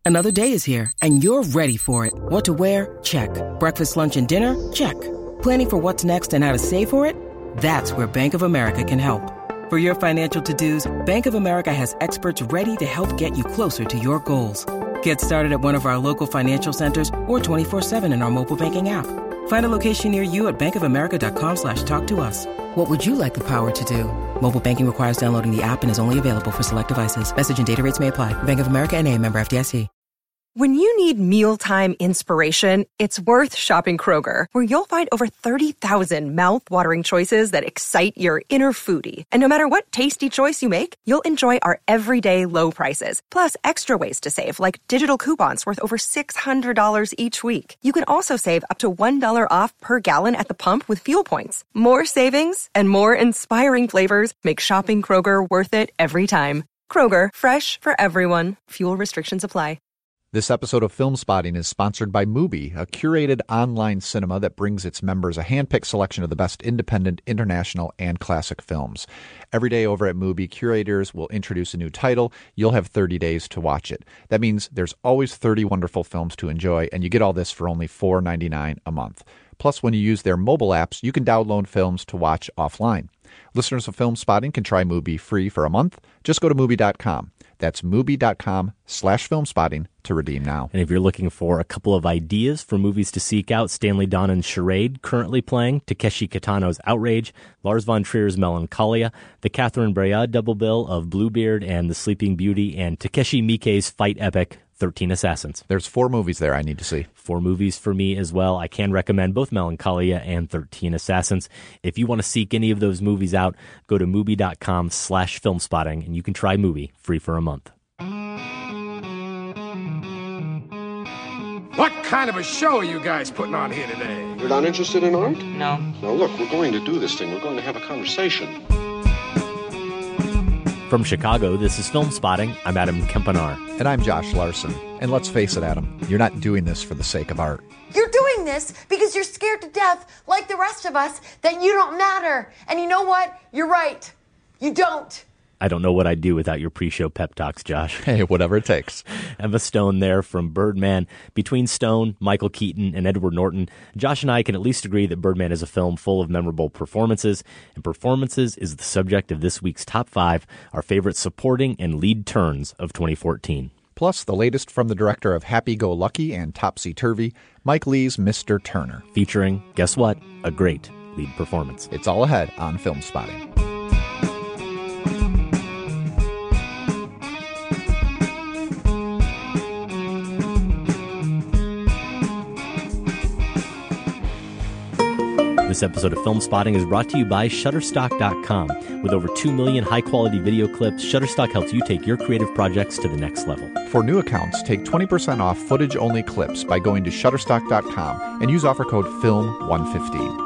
Another day is here, and you're ready for it. What to wear? Check. Breakfast, lunch, and dinner? Check. Planning for what's next and how to save for it? That's where Bank of America can help. For your financial to-dos, Bank of America has experts ready to help get you closer to your goals. Get started at one of our local financial centers or 24/7 in our mobile banking app. Find a location near you at bankofamerica.com/talktous. What would you like the power to do? Mobile banking requires downloading the app and is only available for select devices. Message and data rates may apply. Bank of America N.A., member FDIC. When you need mealtime inspiration, it's worth shopping Kroger, where you'll find over 30,000 mouth-watering choices that excite your inner foodie. And no matter what tasty choice you make, you'll enjoy our everyday low prices, plus extra ways to save, like digital coupons worth over $600 each week. You can also save up to $1 off per gallon at the pump with fuel points. More savings and more inspiring flavors make shopping Kroger worth it every time. Kroger, fresh for everyone. Fuel restrictions apply. This episode of Film Spotting is sponsored by Mubi, a curated online cinema that brings its members a hand-picked selection of the best independent, international, and classic films. Every day over at Mubi, curators will introduce a new title. You'll have 30 days to watch it. That means there's always 30 wonderful films to enjoy, and you get all this for only $4.99 a month. Plus, when you use their mobile apps, you can download films to watch offline. Listeners of Film Spotting can try Mubi free for a month. Just go to Mubi.com. That's Mubi.com/filmspotting to redeem now. And if you're looking for a couple of ideas for movies to seek out, Stanley Donen's Charade, currently playing, Takeshi Kitano's Outrage, Lars von Trier's Melancholia, the Catherine Breillat double bill of Bluebeard and The Sleeping Beauty, and Takeshi Miike's fight epic, 13 Assassins. There's 4 movies there I need to see. 4 movies for me as well. I can recommend both Melancholia and 13 Assassins. If you want to seek any of those movies out, go to Mubi.com/filmspotting, and you can try Mubi free for a month. What kind of a show are you guys putting on here today? You're not interested in art? No. Now look, we're going to do this thing. We're going to have a conversation. From Chicago, this is Film Spotting. I'm Adam Kempenaar. And I'm Josh Larson. And let's face it, Adam, you're not doing this for the sake of art. You're doing this because you're scared to death, like the rest of us, that you don't matter. And you know what? You're right. You don't. I don't know what I'd do without your pre-show pep talks, Josh. Hey, whatever it takes. Emma Stone there from Birdman. Between Stone, Michael Keaton, and Edward Norton, Josh and I can at least agree that Birdman is a film full of memorable performances, and performances is the subject of this week's Top 5, our favorite supporting and lead turns of 2014. Plus, the latest from the director of Happy-Go-Lucky and Topsy-Turvy, Mike Leigh's Mr. Turner. Featuring, guess what? A great lead performance. It's all ahead on Film Spotting. This episode of Film Spotting is brought to you by Shutterstock.com. With over 2 million high-quality video clips, Shutterstock helps you take your creative projects to the next level. For new accounts, take 20% off footage-only clips by going to Shutterstock.com and use offer code FILM115.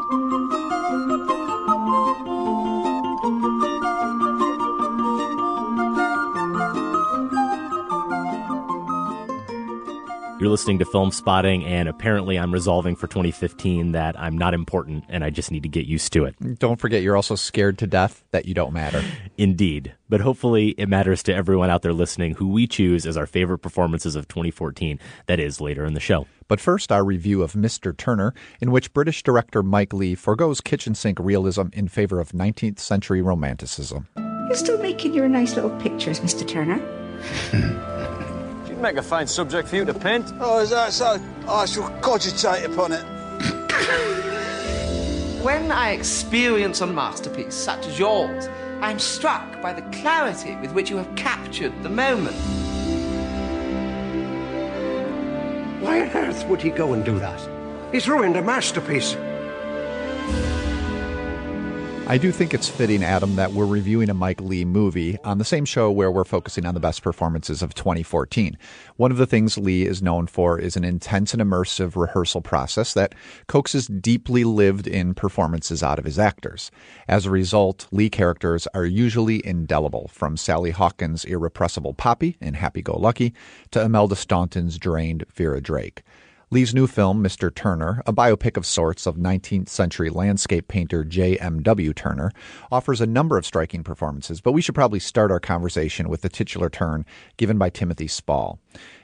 You're listening to Film Spotting, and apparently I'm resolving for 2015 that I'm not important and I just need to get used to it. Don't forget, you're also scared to death that you don't matter. Indeed. But hopefully it matters to everyone out there listening who we choose as our favorite performances of 2014. That is later in the show. But first, our review of Mr. Turner, in which British director Mike Leigh forgoes kitchen sink realism in favor of 19th century romanticism. You're still making your nice little pictures, Mr. Turner. Make a fine subject for you to paint. Oh, is that so? I shall cogitate upon it. When I experience a masterpiece such as yours, I am struck by the clarity with which you have captured the moment. Why on earth would he go and do that? He's ruined a masterpiece. I do think it's fitting, Adam, that we're reviewing a Mike Leigh movie on the same show where we're focusing on the best performances of 2014. One of the things Leigh is known for is an intense and immersive rehearsal process that coaxes deeply lived-in performances out of his actors. As a result, Leigh characters are usually indelible, from Sally Hawkins' irrepressible Poppy in Happy-Go-Lucky to Imelda Staunton's drained Vera Drake. Leigh's new film, Mr. Turner, a biopic of sorts of 19th century landscape painter J.M.W. Turner, offers a number of striking performances, but we should probably start our conversation with the titular turn given by Timothy Spall.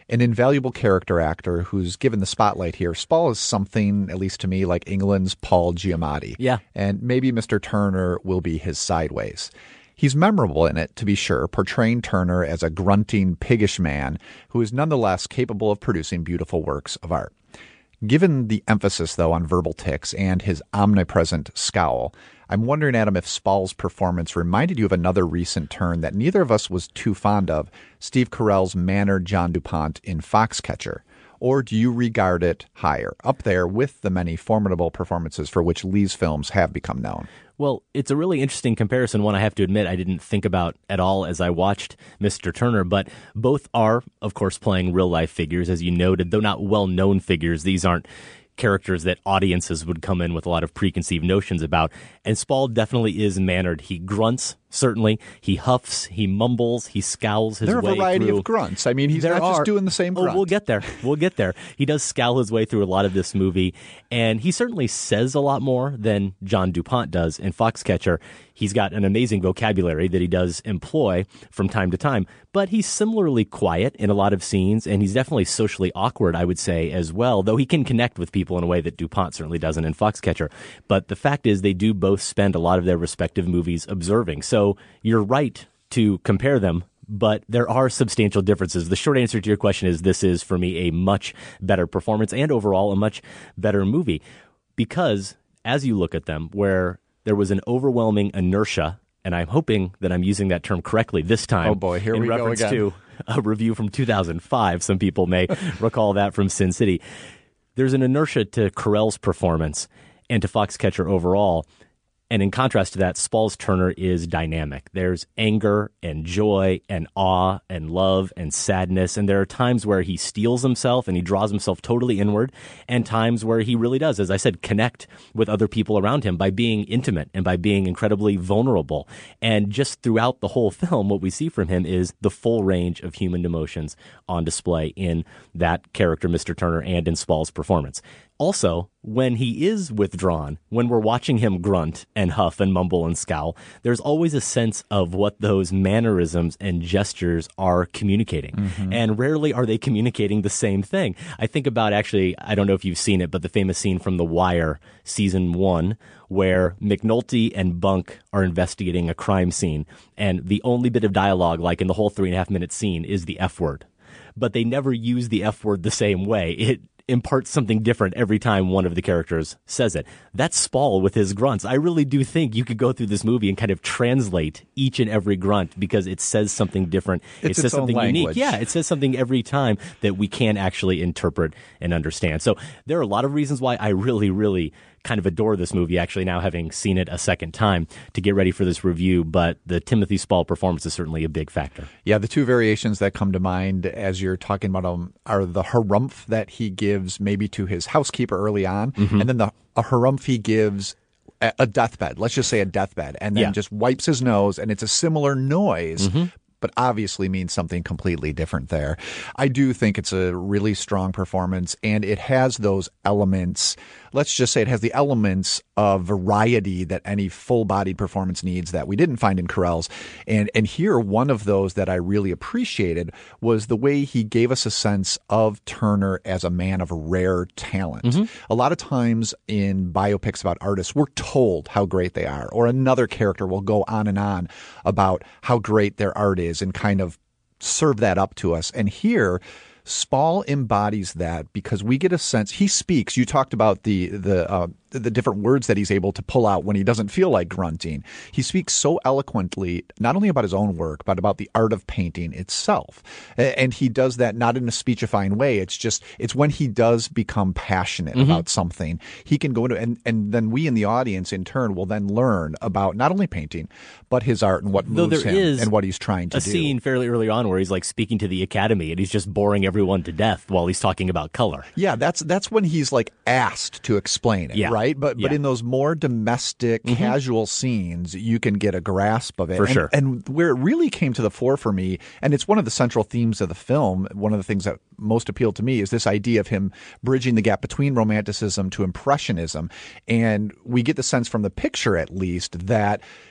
an invaluable character actor who's given the spotlight here. Spall is something, at least to me, like England's Paul Giamatti. Yeah. And maybe Mr. Turner will be his sideways. He's memorable in it, to be sure, portraying Turner as a grunting, piggish man who is nonetheless capable of producing beautiful works of art. Given the emphasis, though, on verbal tics and his omnipresent scowl, I'm wondering, Adam, if Spall's performance reminded you of another recent turn that neither of us was too fond of, Steve Carell's mannered John DuPont in Foxcatcher. Or do you regard it higher, up there with the many formidable performances for which Lee's films have become known? Well, it's a really interesting comparison, one I have to admit I didn't think about at all as I watched Mr. Turner, but both are, of course, playing real-life figures, as you noted, though not well-known figures. These aren't characters that audiences would come in with a lot of preconceived notions about. And Spall definitely is mannered. He grunts, certainly. He huffs, he mumbles, he scowls his way through. There are a variety of grunts. I mean, he's not just doing the same grunt. Oh, we'll get there. We'll get there. He does scowl his way through a lot of this movie, and he certainly says a lot more than John DuPont does in Foxcatcher. He's got an amazing vocabulary that he does employ from time to time, but he's similarly quiet in a lot of scenes, and he's definitely socially awkward, I would say, as well, though he can connect with people in a way that DuPont certainly doesn't in Foxcatcher. But the fact is they do both spend a lot of their respective movies observing. So you're right to compare them, but there are substantial differences. The short answer to your question is this is, for me, a much better performance and overall a much better movie. Because as you look at them, where there was an overwhelming inertia, and I'm hoping that I'm using that term correctly this time. Oh boy, here we go again. In reference to a review from 2005. Some people may recall that from Sin City. There's an inertia to Carell's performance and to Foxcatcher overall. And in contrast to that, Spall's Turner is dynamic. There's anger and joy and awe and love and sadness. And there are times where he steels himself and he draws himself totally inward, and times where he really does, as I said, connect with other people around him by being intimate and by being incredibly vulnerable. And just throughout the whole film, what we see from him is the full range of human emotions on display in that character, Mr. Turner, and in Spall's performance. Also, when he is withdrawn, when we're watching him grunt and huff and mumble and scowl, there's always a sense of what those mannerisms and gestures are communicating. Mm-hmm. And rarely are they communicating the same thing. I think about, actually, I don't know if you've seen it, but the famous scene from The Wire, season 1, where McNulty and Bunk are investigating a crime scene. And the only bit of dialogue, like in the whole 3.5-minute scene, is the F word. But they never use the F word the same way. It imparts something different every time one of the characters says it. That's Spall with his grunts. I really do think you could go through this movie and kind of translate each and every grunt because it says something different. It says something unique. Yeah, it says something every time that we can actually interpret and understand. So there are a lot of reasons why I really, really kind of adore this movie, actually, now having seen it a second time to get ready for this review. But the Timothy Spall performance is certainly a big factor. Yeah, the two variations that come to mind as you're talking about them are the harumph that he gives maybe to his housekeeper early on, and then a harumph he gives a deathbed. Let's just say a deathbed, and then just wipes his nose, and it's a similar noise, but obviously means something completely different there. I do think it's a really strong performance, and it has those elements. Let's just say it has the elements of variety that any full-bodied performance needs that we didn't find in Carell's. And here, one of those that I really appreciated was the way he gave us a sense of Turner as a man of rare talent. A lot of times in biopics about artists, we're told how great they are, or another character will go on and on about how great their art is and kind of serve that up to us. And here, Spall embodies that because we get a sense he speaks. You talked about the different words that he's able to pull out when he doesn't feel like grunting. He speaks so eloquently, not only about his own work, but about the art of painting itself. And he does that not in a speechifying way. It's when he does become passionate about something, he can go into, and then we in the audience in turn will then learn about not only painting, but his art and what moves him and what he's trying to do. A scene fairly early on where he's like speaking to the Academy and he's just boring everyone to death while he's talking about color. Yeah, that's when he's like asked to explain it, right? But in those more domestic, casual scenes, you can get a grasp of it. For sure. And where it really came to the fore for me, and it's one of the central themes of the film, one of the things that most appealed to me is this idea of him bridging the gap between Romanticism to Impressionism. And we get the sense from the picture, at least, that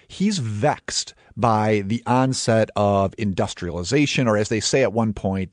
he's vexed by the onset of industrialization, or as they say at one point,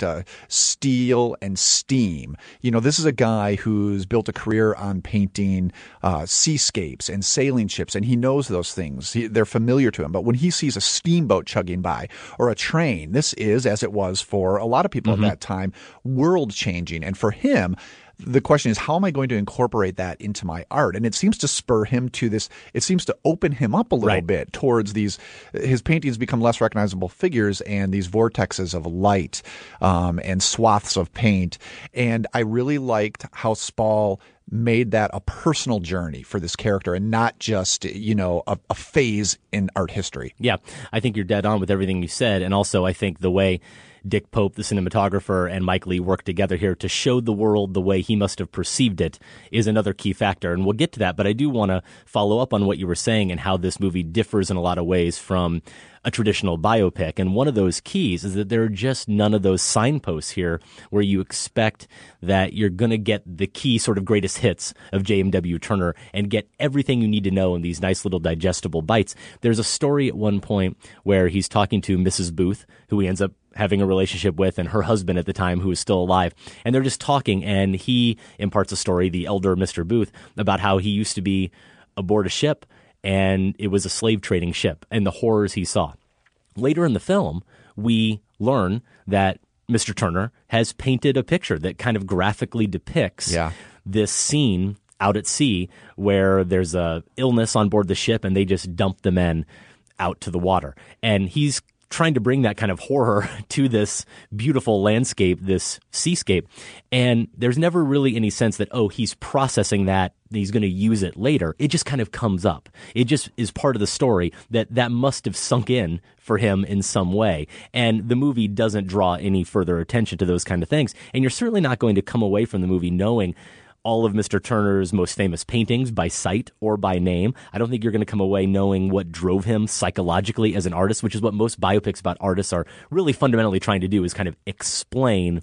steel and steam. This is a guy who's built a career on painting seascapes and sailing ships, and he knows those things. They're familiar to him. But when he sees a steamboat chugging by or a train, this is, as it was for a lot of people at that time, world-changing. And for him, the question is, how am I going to incorporate that into my art? And it seems to spur him to this. It seems to open him up a little bit towards these. His paintings become less recognizable figures and these vortexes of light and swaths of paint. And I really liked how Spall made that a personal journey for this character and not just, a phase in art history. Yeah, I think you're dead on with everything you said. And also I think the way Dick Pope, the cinematographer, and Mike Leigh worked together here to show the world the way he must have perceived it is another key factor. And we'll get to that, but I do want to follow up on what you were saying and how this movie differs in a lot of ways from a traditional biopic. And one of those keys is that there are just none of those signposts here where you expect that you're going to get the key sort of greatest hits of J.M.W. Turner and get everything you need to know in these nice little digestible bites. There's a story at one point where he's talking to Mrs. Booth, who he ends up having a relationship with, and her husband at the time, who is still alive. And they're just talking, and he imparts a story, the elder Mr. Booth, about how he used to be aboard a ship, and it was a slave trading ship, and the horrors he saw. Later in the film, we learn that Mr. Turner has painted a picture that kind of graphically depicts this scene out at sea where there's a illness on board the ship, and they just dump the men out to the water. And he's trying to bring that kind of horror to this beautiful landscape, this seascape. And there's never really any sense that, he's processing that, he's going to use it later. It just kind of comes up. It just is part of the story that must have sunk in for him in some way. And the movie doesn't draw any further attention to those kind of things. And you're certainly not going to come away from the movie knowing all of Mr. Turner's most famous paintings by sight or by name. I don't think you're going to come away knowing what drove him psychologically as an artist, which is what most biopics about artists are really fundamentally trying to do, is kind of explain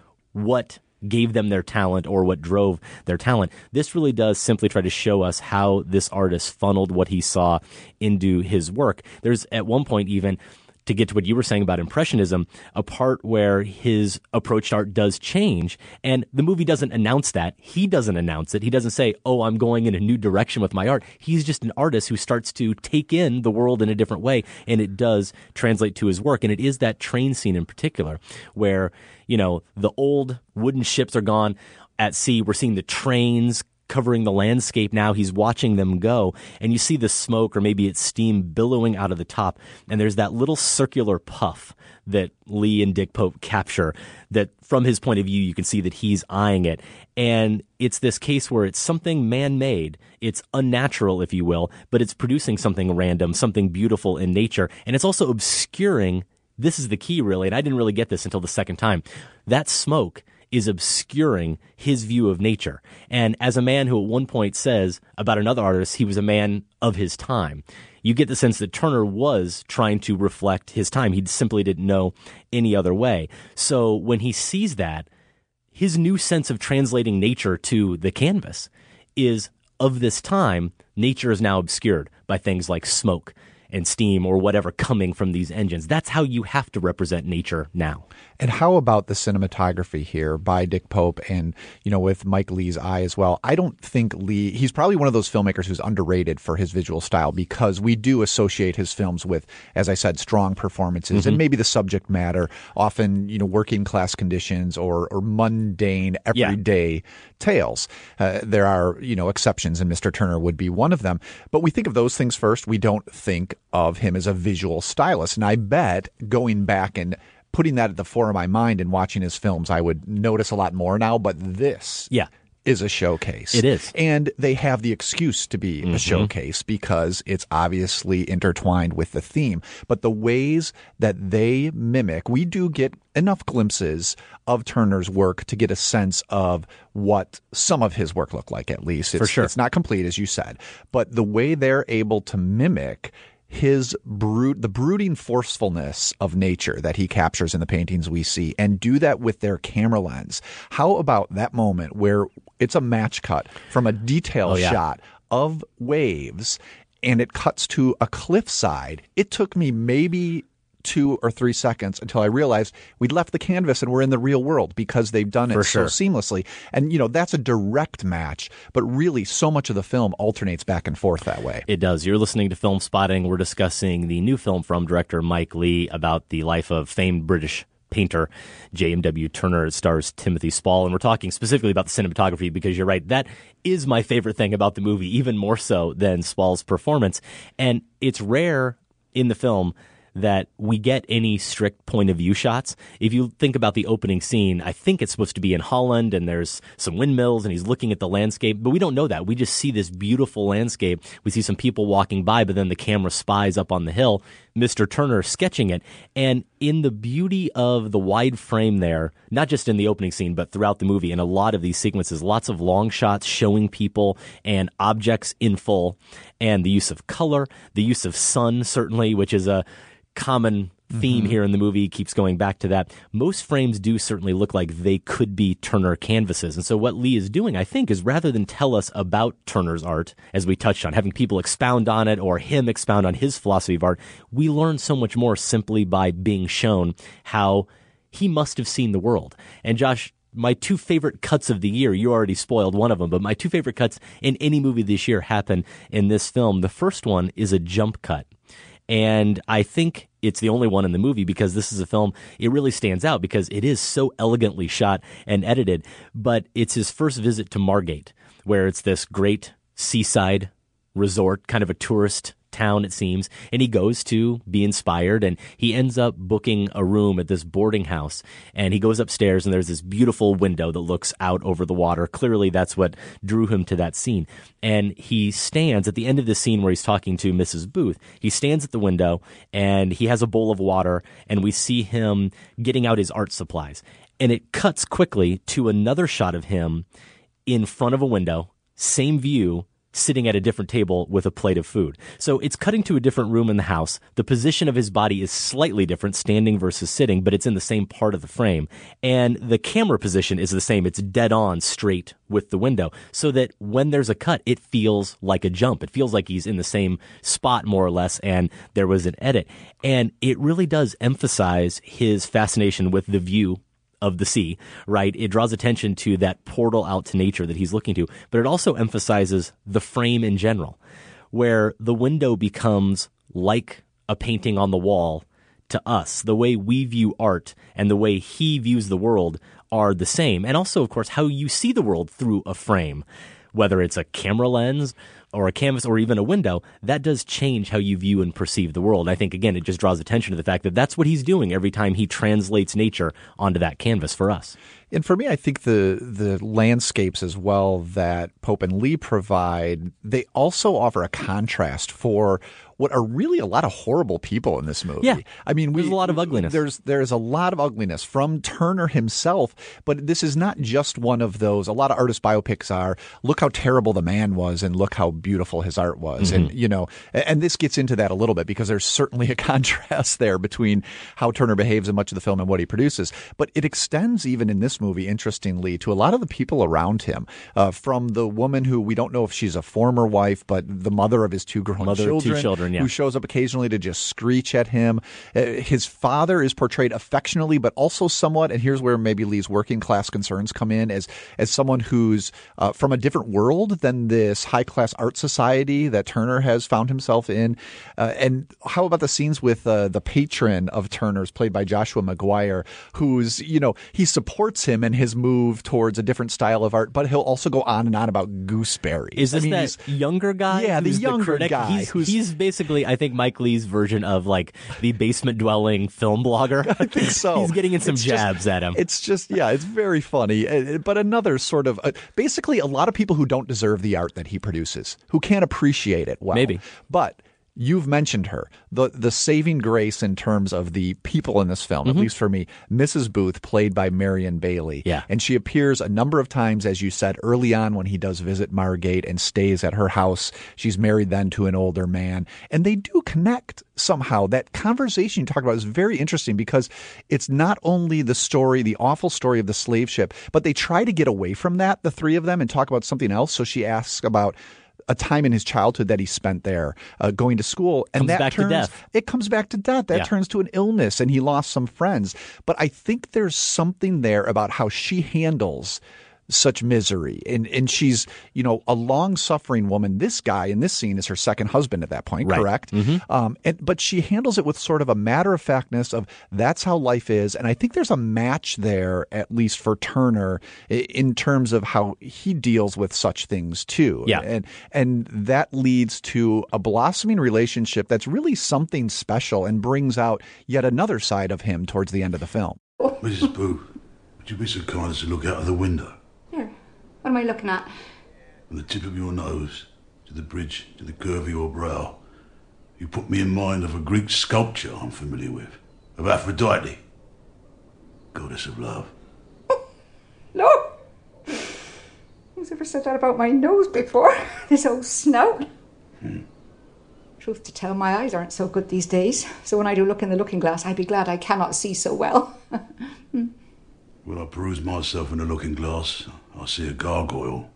what gave them their talent or what drove their talent. This really does simply try to show us how this artist funneled what he saw into his work. There's at one point even, to get to what you were saying about Impressionism, a part where his approach to art does change, and the movie doesn't announce that. He doesn't announce it. He doesn't say, I'm going in a new direction with my art. He's just an artist who starts to take in the world in a different way, and it does translate to his work. And it is that train scene in particular where, the old wooden ships are gone at sea. We're seeing the trains covering the landscape now. He's watching them go, and you see the smoke, or maybe it's steam, billowing out of the top, and there's that little circular puff that Leigh and Dick Pope capture, that from his point of view you can see that he's eyeing it. And it's this case where it's something man-made, it's unnatural, if you will, but it's producing something random, something beautiful in nature, and it's also obscuring. This is the key, really, and I didn't really get this until the second time. That smoke is obscuring his view of nature. And as a man who at one point says about another artist, he was a man of his time, you get the sense that Turner was trying to reflect his time. He simply didn't know any other way. So when he sees that, his new sense of translating nature to the canvas is, of this time, nature is now obscured by things like smoke and steam or whatever coming from these engines. That's how you have to represent nature now. And how about the cinematography here by Dick Pope and, with Mike Leigh's eye as well? I don't think Leigh, he's probably one of those filmmakers who's underrated for his visual style, because we do associate his films with, as I said, strong performances and maybe the subject matter, often, working class conditions or mundane, everyday tales. There are, exceptions, and Mr. Turner would be one of them. But we think of those things first. We don't think of him as a visual stylist. And I bet going back and putting that at the fore of my mind and watching his films, I would notice a lot more now. But this is a showcase. It is. And they have the excuse to be a showcase because it's obviously intertwined with the theme. But the ways that they mimic, we do get enough glimpses of Turner's work to get a sense of what some of his work looked like, at least. For sure. It's not complete, as you said. But the way they're able to mimic the brooding forcefulness of nature that he captures in the paintings we see, and do that with their camera lens. How about that moment where it's a match cut from a detail shot of waves, and it cuts to a cliffside. It took me maybe 2 or 3 seconds until I realized we'd left the canvas and we're in the real world because they've done it so seamlessly. And, that's a direct match, but really so much of the film alternates back and forth that way. It does. You're listening to Film Spotting. We're discussing the new film from director Mike Leigh about the life of famed British painter J.M.W. Turner. It stars Timothy Spall, and we're talking specifically about the cinematography because you're right, that is my favorite thing about the movie, even more so than Spall's performance. And it's rare in the film that we get any strict point of view shots. If you think about the opening scene, I think it's supposed to be in Holland and there's some windmills and he's looking at the landscape, but we don't know that. We just see this beautiful landscape. We see some people walking by, but then the camera spies up on the hill, Mr. Turner sketching it. And in the beauty of the wide frame there, not just in the opening scene, but throughout the movie, in a lot of these sequences, lots of long shots showing people and objects in full, and the use of color, the use of sun, certainly, which is a common theme here in the movie, keeps going back to that. Most frames do certainly look like they could be Turner canvases. And so what Leigh is doing, I think, is rather than tell us about Turner's art, as we touched on, having people expound on it or him expound on his philosophy of art, we learn so much more simply by being shown how he must have seen the world. And Josh, my 2 favorite cuts of the year, you already spoiled one of them, but my 2 favorite cuts in any movie this year happen in this film. The first one is a jump cut. And I think it's the only one in the movie because this is a film, it really stands out because it is so elegantly shot and edited. But it's his first visit to Margate, where it's this great seaside resort, kind of a tourist town, it seems, and he goes to be inspired, and he ends up booking a room at this boarding house, and he goes upstairs, and there's this beautiful window that looks out over the water. Clearly, that's what drew him to that scene, and he stands at the end of the scene where he's talking to Mrs. Booth. He stands at the window, and he has a bowl of water, and we see him getting out his art supplies, and it cuts quickly to another shot of him in front of a window, same view, sitting at a different table with a plate of food. So it's cutting to a different room in the house. The position of his body is slightly different, standing versus sitting, but it's in the same part of the frame. And the camera position is the same. It's dead on straight with the window, so that when there's a cut, it feels like a jump. It feels like he's in the same spot, more or less, and there was an edit. And it really does emphasize his fascination with the view of the sea, right? It draws attention to that portal out to nature that he's looking to, but it also emphasizes the frame in general, where the window becomes like a painting on the wall to us. The way we view art and the way he views the world are the same. And also, of course, how you see the world through a frame, whether it's a camera lens or a canvas or even a window, that does change how you view and perceive the world. I think, again, it just draws attention to the fact that that's what he's doing every time he translates nature onto that canvas for us. And for me, I think the landscapes as well that Pope and Leigh provide, they also offer a contrast for what are really a lot of horrible people in this movie. Yeah. I mean, there's a lot of ugliness. There's a lot of ugliness from Turner himself, but this is not just one of those. A lot of artist biopics are, look how terrible the man was and look how beautiful his art was. Mm-hmm. And this gets into that a little bit because there's certainly a contrast there between how Turner behaves in much of the film and what he produces. But it extends even in this movie, interestingly, to a lot of the people around him, from the woman who we don't know if she's a former wife, but the mother of his two children. Yeah. Who shows up occasionally to just screech at him. His father is portrayed affectionately, but also somewhat, and here's where maybe Leigh's working class concerns come in, as someone who's from a different world than this high class art society that Turner has found himself in. And how about the scenes with the patron of Turner's, played by Joshua Maguire, who's, he supports him in his move towards a different style of art, but he'll also go on and on about gooseberries. Is this that younger guy? Yeah, the younger guy. He's basically, I think, Mike Leigh's version of like the basement dwelling film blogger. I think so. He's getting in some jabs at him. It's just, it's very funny. But another sort of, basically a lot of people who don't deserve the art that he produces, who can't appreciate it well. Maybe. But you've mentioned her, the saving grace in terms of the people in this film, at least for me, Mrs. Booth, played by Marion Bailey. Yeah. And she appears a number of times, as you said, early on when he does visit Margate and stays at her house. She's married then to an older man. And they do connect somehow. That conversation you talk about is very interesting because it's not only the story, the awful story of the slave ship, but they try to get away from that, the three of them, and talk about something else. So she asks about a time in his childhood that he spent there, going to school, and that comes back to death. It comes back to death. That turns to an illness, and he lost some friends. But I think there's something there about how she handles such misery. And she's, a long-suffering woman. This guy in this scene is her second husband at that point, correct? Mm-hmm. But she handles it with sort of a matter-of-factness of that's how life is. And I think there's a match there, at least for Turner, in terms of how he deals with such things too. Yeah. And that leads to a blossoming relationship that's really something special and brings out yet another side of him towards the end of the film. Mrs. Boo, would you be so kind as to look out of the window? What am I looking at? From the tip of your nose to the bridge to the curve of your brow, you put me in mind of a Greek sculpture I'm familiar with, of Aphrodite, goddess of love. No! Who's ever said that about my nose before? This old snout. Truth to tell, my eyes aren't so good these days, so when I do look in the looking glass, I'd be glad I cannot see so well. When I peruse myself in the looking glass, I see a gargoyle.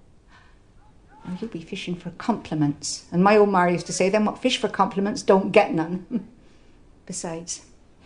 Oh, you'll be fishing for compliments. And my old ma used to say, them what fish for compliments don't get none. Besides,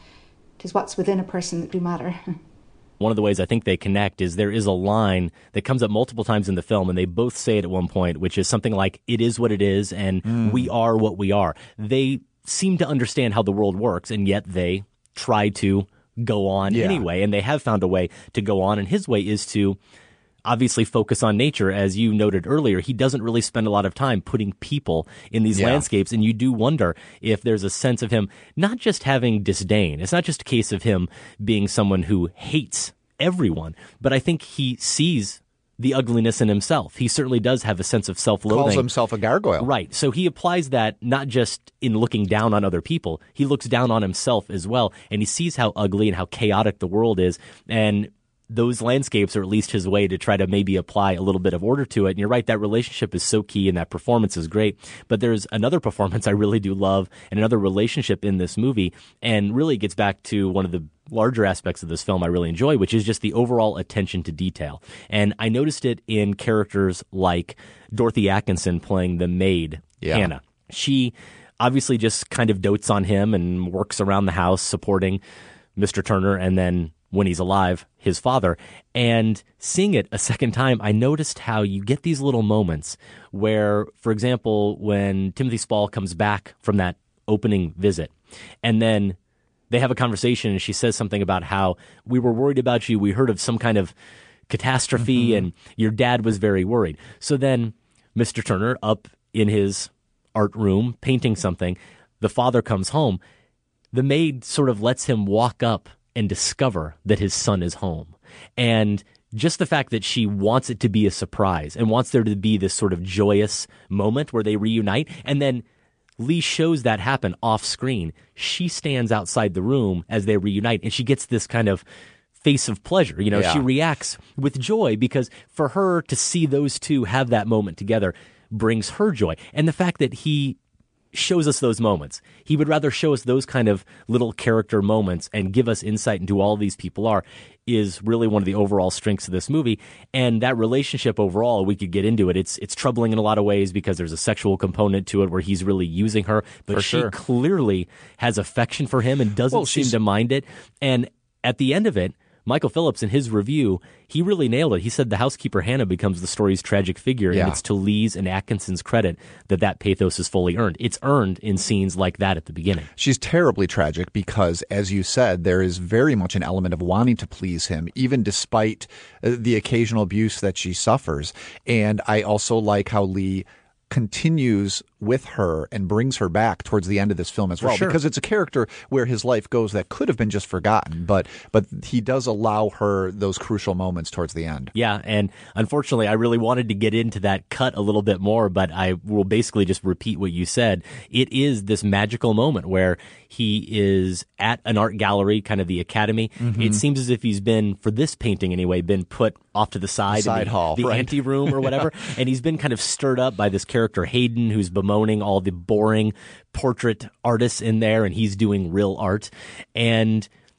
'tis what's within a person that do matter. One of the ways I think they connect is there is a line that comes up multiple times in the film, and they both say it at one point, which is something like, it is what it is, and we are what we are. They seem to understand how the world works, and yet they try to go on anyway, and they have found a way to go on, and his way is to obviously focus on nature. As you noted earlier, he doesn't really spend a lot of time putting people in these landscapes, and you do wonder if there's a sense of him not just having disdain. It's not just a case of him being someone who hates everyone, but I think he sees the ugliness in himself. He certainly does have a sense of self-loathing. Calls himself a gargoyle. Right. So he applies that not just in looking down on other people. He looks down on himself as well, and he sees how ugly and how chaotic the world is, and those landscapes are at least his way to try to maybe apply a little bit of order to it. And you're right, that relationship is so key, and that performance is great. But there's another performance I really do love, and another relationship in this movie, and really gets back to one of the larger aspects of this film I really enjoy, which is just the overall attention to detail. And I noticed it in characters like Dorothy Atkinson playing the maid, Hannah. She obviously just kind of dotes on him and works around the house supporting Mr. Turner, and then when he's alive, his father. And seeing it a second time, I noticed how you get these little moments where, for example, when Timothy Spall comes back from that opening visit, and then they have a conversation, and she says something about how we were worried about you. We heard of some kind of catastrophe, and your dad was very worried. So then Mr. Turner, up in his art room, painting something, the father comes home. The maid sort of lets him walk up and discover that his son is home. And just the fact that she wants it to be a surprise and wants there to be this sort of joyous moment where they reunite, and then Lee shows that happen off screen. She stands outside the room as they reunite, and she gets this kind of face of pleasure. She reacts with joy, because for her to see those two have that moment together brings her joy. And the fact that he shows us those moments. He would rather show us those kind of little character moments and give us insight into who all these people are, is really one of the overall strengths of this movie. And that relationship overall, we could get into it. It's troubling in a lot of ways because there's a sexual component to it where he's really using her, but she clearly has affection for him and doesn't seem to mind it. And at the end of it, Michael Phillips, in his review, he really nailed it. He said the housekeeper Hannah becomes the story's tragic figure, and it's to Lee's and Atkinson's credit that pathos is fully earned. It's earned in scenes like that at the beginning. She's terribly tragic because, as you said, there is very much an element of wanting to please him, even despite the occasional abuse that she suffers. And I also like how Lee continues with her and brings her back towards the end of this film as well, because it's a character where his life goes that could have been just forgotten, but he does allow her those crucial moments towards the end. Yeah, and unfortunately, I really wanted to get into that cut a little bit more, but I will basically just repeat what you said. It is this magical moment where he is at an art gallery, kind of the Academy. Mm-hmm. It seems as if he's been, for this painting anyway, been put off to the side hall, the anteroom or whatever, and he's been kind of stirred up by this character Hayden, who's bemoaning all the boring portrait artists in there, and he's doing real art. And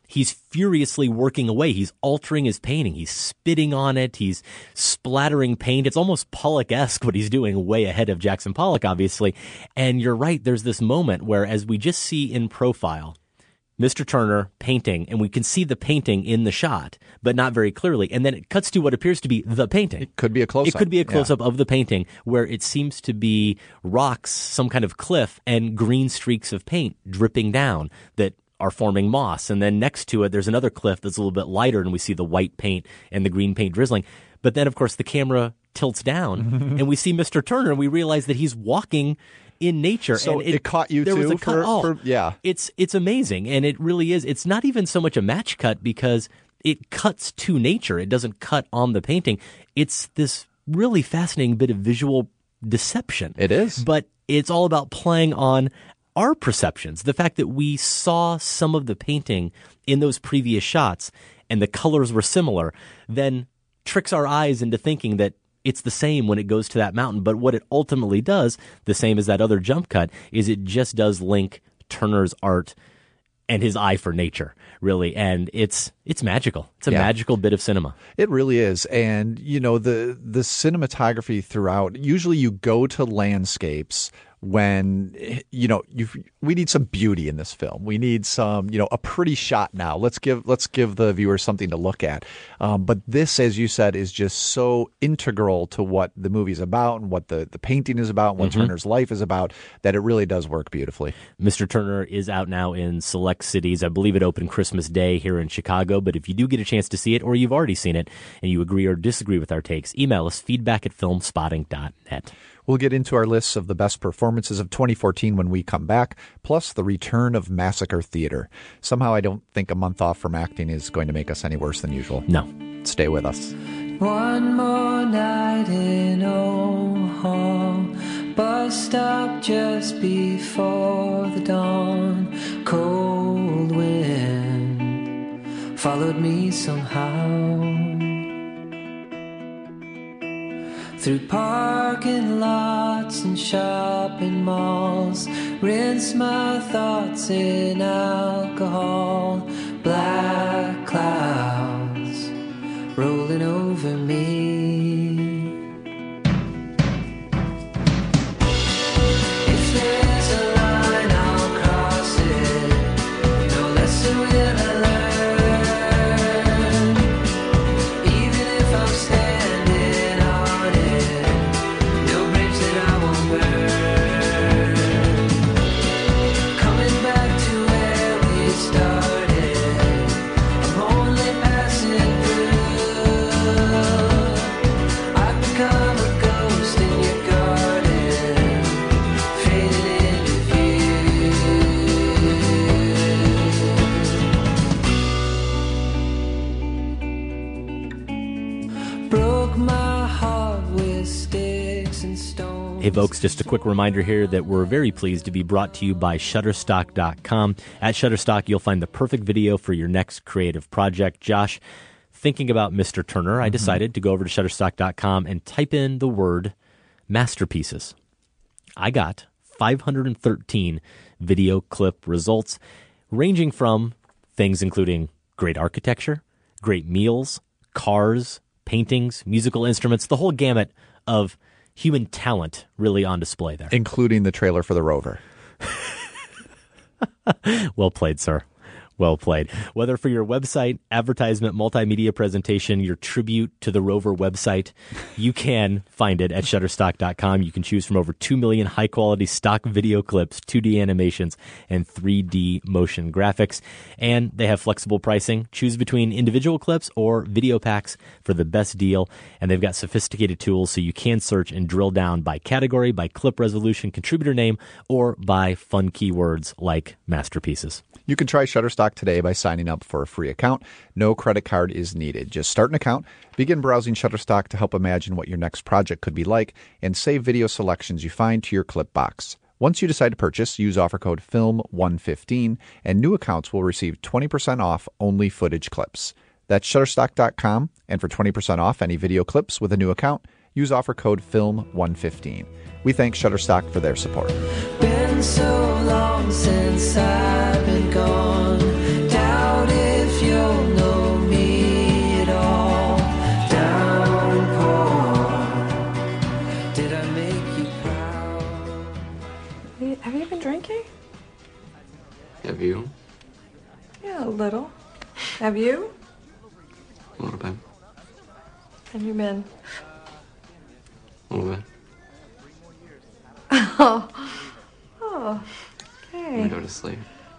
he's furiously working away. He's altering his painting. He's spitting on it. He's splattering paint. It's almost Pollock-esque what he's doing, way ahead of Jackson Pollock, obviously. And you're right, there's this moment where, as we just see in profile, Mr. Turner painting, and we can see the painting in the shot, but not very clearly. And then it cuts to what appears to be the painting. It could be a close-up. It could be a close-up of the painting where it seems to be rocks, some kind of cliff, and green streaks of paint dripping down that are forming moss. And then next to it, there's another cliff that's a little bit lighter, and we see the white paint and the green paint drizzling. But then, of course, the camera tilts down, and we see Mr. Turner, and we realize that he's walking in nature. So and it caught you there too? Was a cut. Yeah. It's amazing. And it really is. It's not even so much a match cut because it cuts to nature. It doesn't cut on the painting. It's this really fascinating bit of visual deception. It is. But it's all about playing on our perceptions. The fact that we saw some of the painting in those previous shots and the colors were similar then tricks our eyes into thinking that it's the same when it goes to that mountain. But what it ultimately does, the same as that other jump cut, is it just does link Turner's art and his eye for nature, really. And it's magical. It's a magical bit of cinema. It really is. And, you know, the cinematography throughout, usually you go to landscapes when, you know, we need some beauty in this film. We need some, you know, a pretty shot now. Let's give the viewers something to look at. But this, as you said, is just so integral to what the movie's about and what the painting is about and what Turner's life is about that it really does work beautifully. Mr. Turner is out now in select cities. I believe it opened Christmas Day here in Chicago. But if you do get a chance to see it, or you've already seen it and you agree or disagree with our takes, email us feedback@filmspotting.net. We'll get into our lists of the best performances of 2014 when we come back, plus the return of Massacre Theater. Somehow I don't think a month off from acting is going to make us any worse than usual. No. Stay with us. One more night in Old Hall, bus stop just before the dawn. Cold wind followed me somehow. Through parking lots and shopping malls, rinse my thoughts in alcohol. Black clouds rolling over me. If there's a line, I'll cross it. No lesson will I learn. Even if I'm standing on it, no bridge that I won't burn. Coming back to where we started, I'm only passing through. I've become a ghost in your garden, fading into view. Broke my heart with sticks and stones. Hey folks, just a quick reminder here that we're very pleased to be brought to you by Shutterstock.com. At Shutterstock, you'll find the perfect video for your next creative project. Josh, thinking about Mr. Turner, I decided to go over to Shutterstock.com and type in the word masterpieces. I got 513 video clip results, ranging from things including great architecture, great meals, cars, paintings, musical instruments, the whole gamut of human talent really on display there. Including the trailer for The Rover. Well played, sir. Well played. Whether for your website, advertisement, multimedia presentation, your tribute to the Rover website, you can find it at Shutterstock.com. You can choose from over 2 million high-quality stock video clips, 2D animations, and 3D motion graphics. And they have flexible pricing. Choose between individual clips or video packs for the best deal. And they've got sophisticated tools so you can search and drill down by category, by clip resolution, contributor name, or by fun keywords like masterpieces. You can try Shutterstock today by signing up for a free account. No credit card is needed. Just start an account, begin browsing Shutterstock to help imagine what your next project could be like, and save video selections you find to your clip box. Once you decide to purchase, use offer code FILM115, and new accounts will receive 20% off only footage clips. That's Shutterstock.com, and for 20% off any video clips with a new account, use offer code FILM115. We thank Shutterstock for their support. Been so long since I've been gone, doubted Have you? A little bit. Have you been? A little bit. Oh. I'm Okay. gonna go to sleep.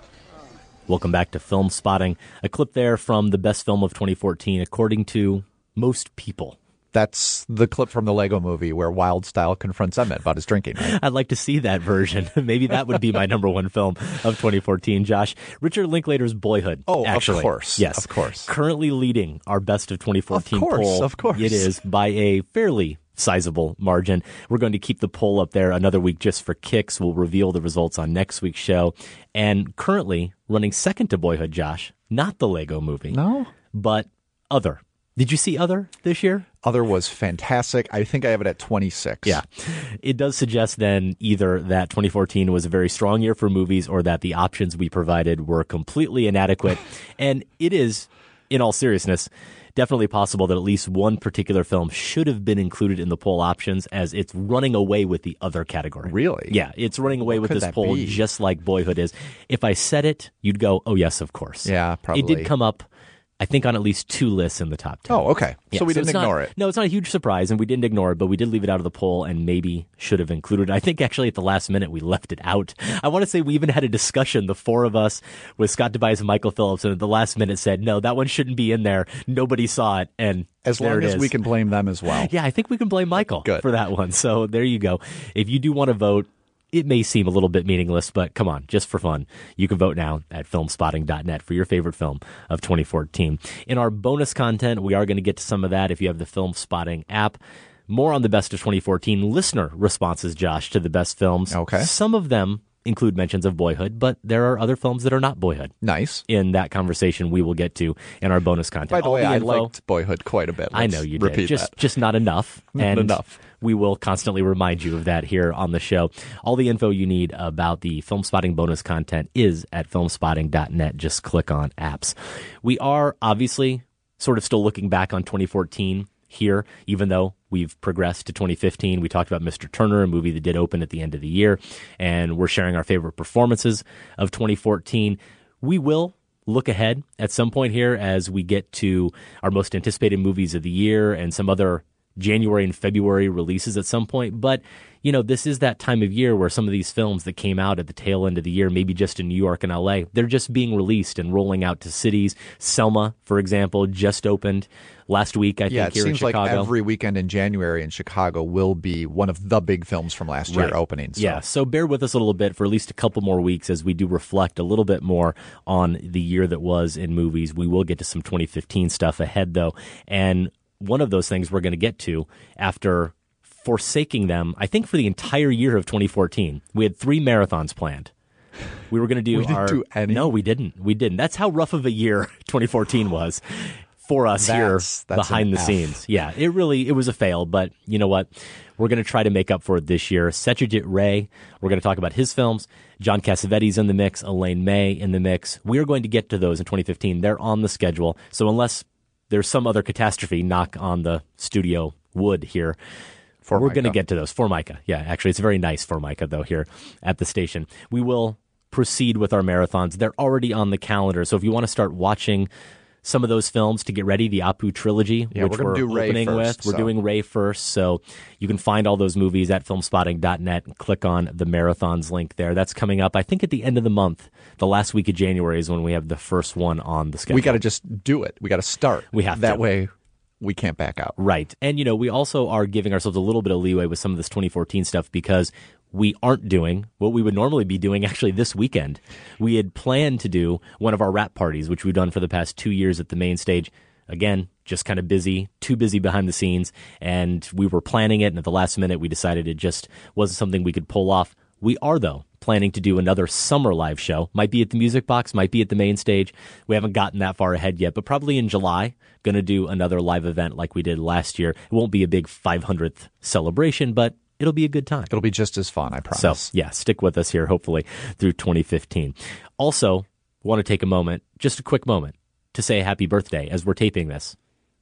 Welcome back to Film Spotting. A clip there from the best film of 2014, according to most people. That's the clip from the Lego movie where Wildstyle confronts Emmett about his drinking, right? I'd like to see that version. Maybe that would be my number one film of 2014, Josh. Richard Linklater's Boyhood. Oh, actually. of course. Yes. Of course. Currently leading our best of 2014 Of course, poll. of course. It is by a fairly sizable margin. We're going to keep the poll up there another week just for kicks. We'll reveal the results on next week's show. And currently running second to Boyhood, Josh, not the Lego movie. No. But Other. Did you see Other this year? Other was fantastic. I think I have it at 26. Yeah. It does suggest then either that 2014 was a very strong year for movies or that the options we provided were completely inadequate. And it is, in all seriousness, definitely possible that at least one particular film should have been included in the poll options, as it's running away with the Other category. Really? Yeah, it's running away with could this that poll be? just like Boyhood is. If I said it, you'd go, oh, yes, of course. Yeah, probably. It did come up, I think, on at least 2 lists in the top 10. Oh, okay. Yeah, so we didn't it's ignore not, it. No, it's not a huge surprise, and we didn't ignore it, but we did leave it out of the poll and maybe should have included it. I think actually at the last minute we left it out. I want to say we even had a discussion, the 4 of us, with Scott Tobias and Michael Phillips, and at the last minute said, no, that one shouldn't be in there. Nobody saw it, and As there long it as is. we can blame them as well. Yeah, I think we can blame Michael Good. for that one. So there you go. If you do want to vote, it may seem a little bit meaningless, but come on, just for fun, you can vote now at filmspotting.net for your favorite film of 2014. In our bonus content, we are going to get to some of that if you have the Film Spotting app. More on the best of 2014 listener responses, Josh, to the best films. Okay. Some of them include mentions of Boyhood, but there are other films that are not Boyhood. Nice. In that conversation we will get to in our bonus content. By the way, All I info- liked Boyhood quite a bit. I know Let's you repeat did. that. Just not enough. Not and enough. We will constantly remind you of that here on the show. All the info you need about the Film Spotting bonus content is at filmspotting.net. Just click on apps. We are obviously sort of still looking back on 2014 here, even though we've progressed to 2015. We talked about Mr. Turner, a movie that did open at the end of the year, and we're sharing our favorite performances of 2014. We will look ahead at some point here as we get to our most anticipated movies of the year and some other January and February releases at some point. But, you know, this is that time of year where some of these films that came out at the tail end of the year, maybe just in New York and LA, they're just being released and rolling out to cities. Selma, for example, just opened last week, I think, Yeah, it here in seems like Chicago. every weekend in January in Chicago will be one of the big films from last year Right. opening. So. Yeah, so bear with us a little bit for at least a couple more weeks as we do reflect a little bit more on the year that was in movies. We will get to some 2015 stuff ahead, though, and one of those things we're going to get to after forsaking them, I think, for the entire year of 2014. We had 3 marathons planned. We were going to do We didn't do any? No, we didn't. We didn't. That's how rough of a year 2014 was for us That's behind an the F. scenes. Yeah, it was a fail, but you know what? We're going to try to make up for it this year. Satyajit Ray, we're going to talk about his films. John Cassavetes in the mix, Elaine May in the mix. We are going to get to those in 2015. They're on the schedule. So unless there's some other catastrophe, knock on the studio wood here, we're going to get to those. Formica. Yeah, actually, it's very nice Formica, though, here at the station. We will proceed with our marathons. They're already on the calendar. So if you want to start watching some of those films to get ready, the Apu trilogy, Yeah, which we're gonna do Ray opening first, with. We're so. doing Ray first. So you can find all those movies at filmspotting.net and click on the marathons link there. That's coming up, I think, at the end of the month. The last week of January is when we have the first one on the schedule. We got to just do it. We got to start. We have that to. way we can't back out. Right. And, you know, we also are giving ourselves a little bit of leeway with some of this 2014 stuff because we aren't doing what we would normally be doing actually this weekend. We had planned to do one of our rap parties, which we've done for the past 2 years at the main stage. Again, just kind of busy, too busy behind the scenes. And we were planning it. And at the last minute, we decided it just wasn't something we could pull off. We are, though, planning to do another summer live show. Might be at the Music Box, might be at the main stage. We haven't gotten that far ahead yet, but probably in July, going to do another live event like we did last year. It won't be a big 500th celebration, but it'll be a good time. It'll be just as fun, I promise. So, yeah, stick with us here, hopefully, through 2015. Also, want to take a moment, just a quick moment, to say a happy birthday as we're taping this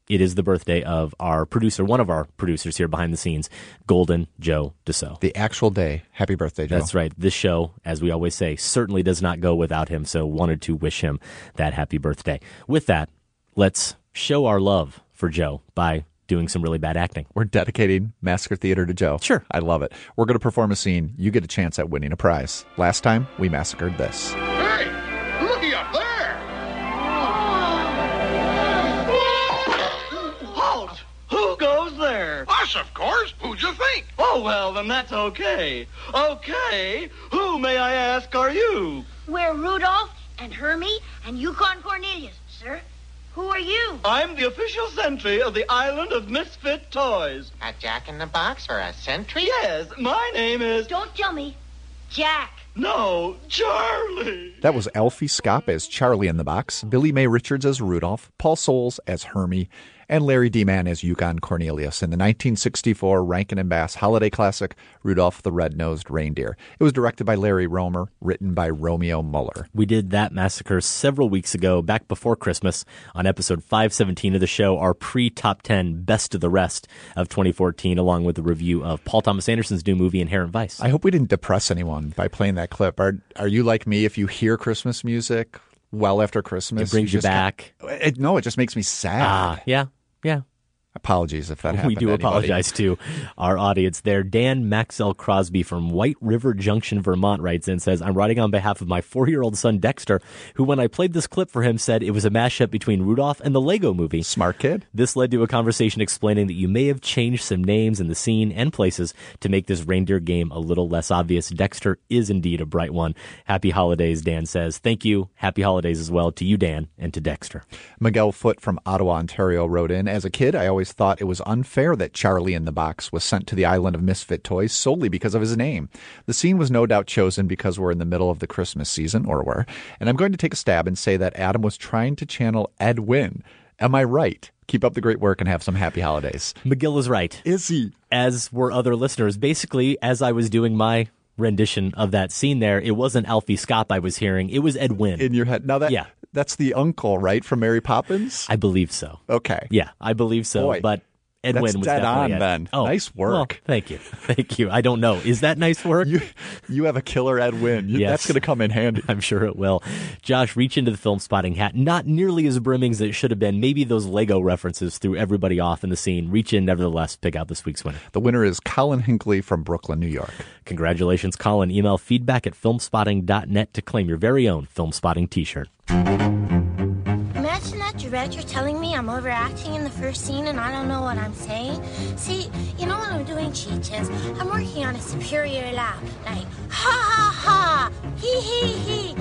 it is the birthday of our producer, one of our producers here behind the scenes, Golden Joe Deso. The actual day. Happy birthday, Joe. That's right. This show, as we always say, certainly does not go without him, so wanted to wish him that happy birthday. With that, let's show our love for Joe by doing some really bad acting. We're dedicating Massacre Theater to Joe. Sure. I love it. We're going to perform a scene. You get a chance at winning a prize. Last time, we massacred this. Hey, looky up there! Halt! Who goes there? Us, of course. Who'd you think? Oh, well, then that's okay. Okay, who, may I ask, are you? We're Rudolph and Hermie and Yukon Cornelius, sir. Who are you? I'm the official sentry of the island of misfit toys. A jack-in-the-box or a sentry? Yes, my name is... Don't tell me. Jack. No, Charlie. That was Alfie Scott as Charlie in the Box, Billy May Richards as Rudolph, Paul Soules as Hermie, and Larry D. Mann as Yukon Cornelius in the 1964 Rankin and Bass holiday classic, Rudolph the Red-Nosed Reindeer. It was directed by Larry Romer, written by Romeo Muller. We did that massacre several weeks ago, back before Christmas, on episode 517 of the show, our pre-top 10 Best of the Rest of 2014, along with a review of Paul Thomas Anderson's new movie, Inherent Vice. I hope we didn't depress anyone by playing that clip. Are you like me if you hear Christmas music well after Christmas? It brings you back. No, it just makes me sad. Yeah. Apologies if that happened. We do to anybody. apologize to our audience there. Dan Maxwell Crosby from White River Junction, Vermont writes in and says, I'm writing on behalf of my 4-year-old son Dexter, who when I played this clip for him said it was a mashup between Rudolph and the Lego movie. Smart kid. This led to a conversation explaining that you may have changed some names in the scene and places to make this reindeer game a little less obvious. Dexter is indeed a bright one. Happy holidays, Dan says. Thank you. Happy holidays as well to you, Dan, and to Dexter. Miguel Foote from Ottawa, Ontario wrote in, as a kid, I always thought it was unfair that Charlie in the Box was sent to the island of misfit toys solely because of his name. The scene was no doubt chosen because we're in the middle of the Christmas season, or were, and I'm going to take a stab and say that Adam was trying to channel Ed Wynn. Am I right? Keep up the great work and have some happy holidays. McGill is right. Is he? As were other listeners. Basically, as I was doing my rendition of that scene there, it wasn't Alfie Scott I was hearing. It was Ed Wynn. In your head. Now that's the uncle, right, from Mary Poppins? I believe so. Okay. Yeah, I believe so. Boy, but Ed Wynn was dead definitely on, then. Oh, nice work. Well, thank you. Thank you. I don't know. Is that nice work? You have a killer Ed Wynn. Yes. That's going to come in handy. I'm sure it will. Josh, reach into the film spotting hat. Not nearly as brimming as it should have been. Maybe those Lego references threw everybody off in the scene. Reach in, nevertheless. Pick out this week's winner. The winner is Colin Hinckley from Brooklyn, New York. Congratulations, Colin. Email feedback@filmspotting.net to claim your very own Film Spotting t-shirt. Imagine that director telling me I'm overacting in the first scene and I don't know what I'm saying. See, you know what I'm doing, Cheech? I'm working on a superior laugh. Like, ha ha ha, hee hee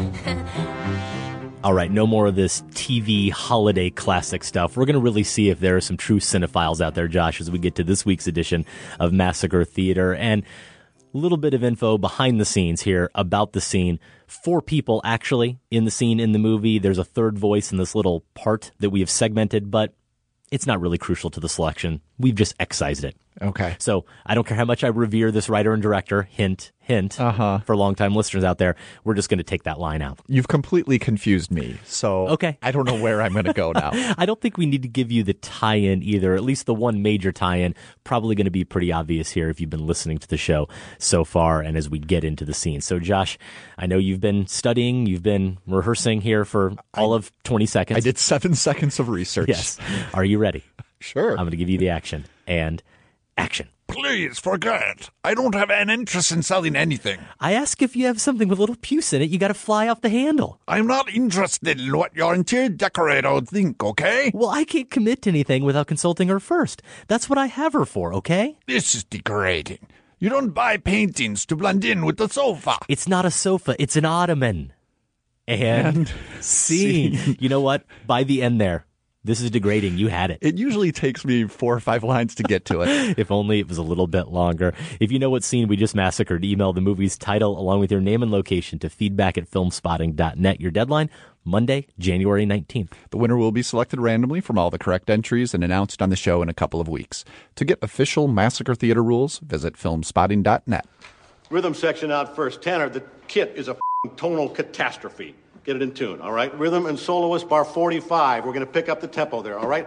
hee. All right, no more of this TV holiday classic stuff. We're going to really see if there are some true cinephiles out there, Josh, as we get to this week's edition of Massacre Theater. And a little bit of info behind the scenes here about the scene. 4 people actually in the scene in the movie. There's a third voice in this little part that we have segmented, but it's not really crucial to the selection. We've just excised it. Okay. So I don't care how much I revere this writer and director, hint, for longtime listeners out there, we're just going to take that line out. You've completely confused me, so okay. I don't know where I'm going to go now. I don't think we need to give you the tie-in either, at least the one major tie-in. Probably going to be pretty obvious here if you've been listening to the show so far and as we get into the scene. So Josh, I know you've been studying, you've been rehearsing here for all of 20 seconds. I did 7 seconds of research. Yes. Are you ready? Sure. I'm going to give you the action. And action. Please forget. I don't have an interest in selling anything. I ask if you have something with a little puce in it, you got to fly off the handle. I'm not interested in what your interior decorator would think, okay? Well, I can't commit to anything without consulting her first. That's what I have her for, okay? This is decorating. You don't buy paintings to blend in with the sofa. It's not a sofa, it's an ottoman. And scene. You know what? By the end there, this is degrading. You had it. It usually takes me 4 or 5 lines to get to it. If only it was a little bit longer. If you know what scene we just massacred, email the movie's title along with your name and location to feedback@filmspotting.net. Your deadline, Monday, January 19th. The winner will be selected randomly from all the correct entries and announced on the show in a couple of weeks. To get official Massacre Theater rules, visit filmspotting.net. Rhythm section out first. Tanner, the kit is a tonal catastrophe. Get it in tune, all right? Rhythm and soloist bar 45. We're going to pick up the tempo there, all right?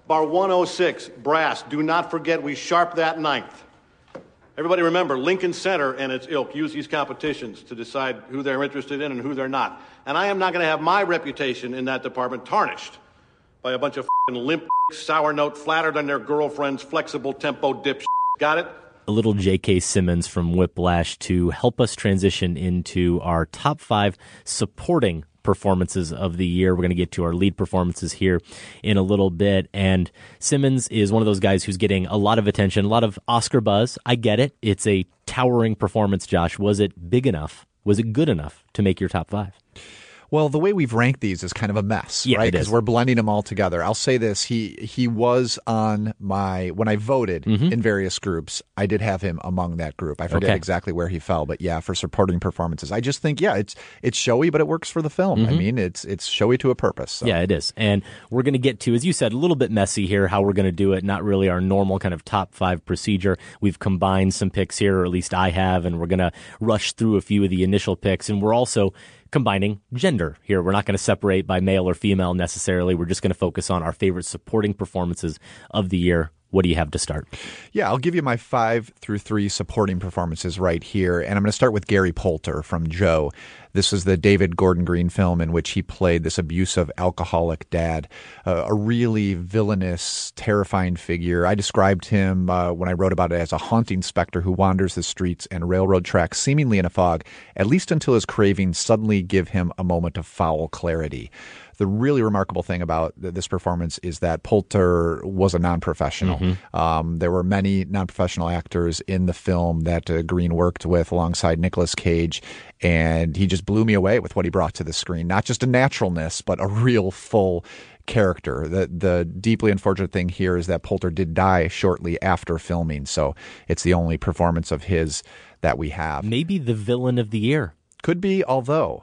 Bar 106, brass. Do not forget we sharp that ninth. Everybody remember, Lincoln Center and its ilk use these competitions to decide who they're interested in and who they're not. And I am not going to have my reputation in that department tarnished by a bunch of limp, sour note, flattered on their girlfriend's flexible tempo dip. Got it? A little J.K. Simmons from Whiplash to help us transition into our top 5 supporting performances of the year. We're going to get to our lead performances here in a little bit. And Simmons is one of those guys who's getting a lot of attention, a lot of Oscar buzz. I get it. It's a towering performance, Josh. Was it big enough? Was it good enough to make your top 5? Well, the way we've ranked these is kind of a mess, right? Because we're blending them all together. I'll say this. He was on when I voted in various groups, I did have him among that group. I forget exactly where he fell, but yeah, for supporting performances. I just think, it's showy, but it works for the film. I mean, it's showy to a purpose. So. Yeah, it is. And we're going to get to, as you said, a little bit messy here, how we're going to do it. Not really our normal kind of top 5 procedure. We've combined some picks here, or at least I have, and we're going to rush through a few of the initial picks. And we're also combining gender here. We're not going to separate by male or female necessarily. We're just going to focus on our favorite supporting performances of the year. What do you have to start? Yeah, I'll give you my 5 through 3 supporting performances right here. And I'm going to start with Gary Poulter from Joe. This is the David Gordon Green film in which he played this abusive alcoholic dad, a really villainous, terrifying figure. I described him when I wrote about it as a haunting specter who wanders the streets and railroad tracks seemingly in a fog, at least until his cravings suddenly give him a moment of foul clarity. The really remarkable thing about this performance is that Poulter was a non-professional. There were many non-professional actors in the film that Green worked with alongside Nicolas Cage, and he just blew me away with what he brought to the screen. Not just a naturalness, but a real full character. The deeply unfortunate thing here is that Poulter did die shortly after filming, so it's the only performance of his that we have. Maybe the villain of the year. Could be, although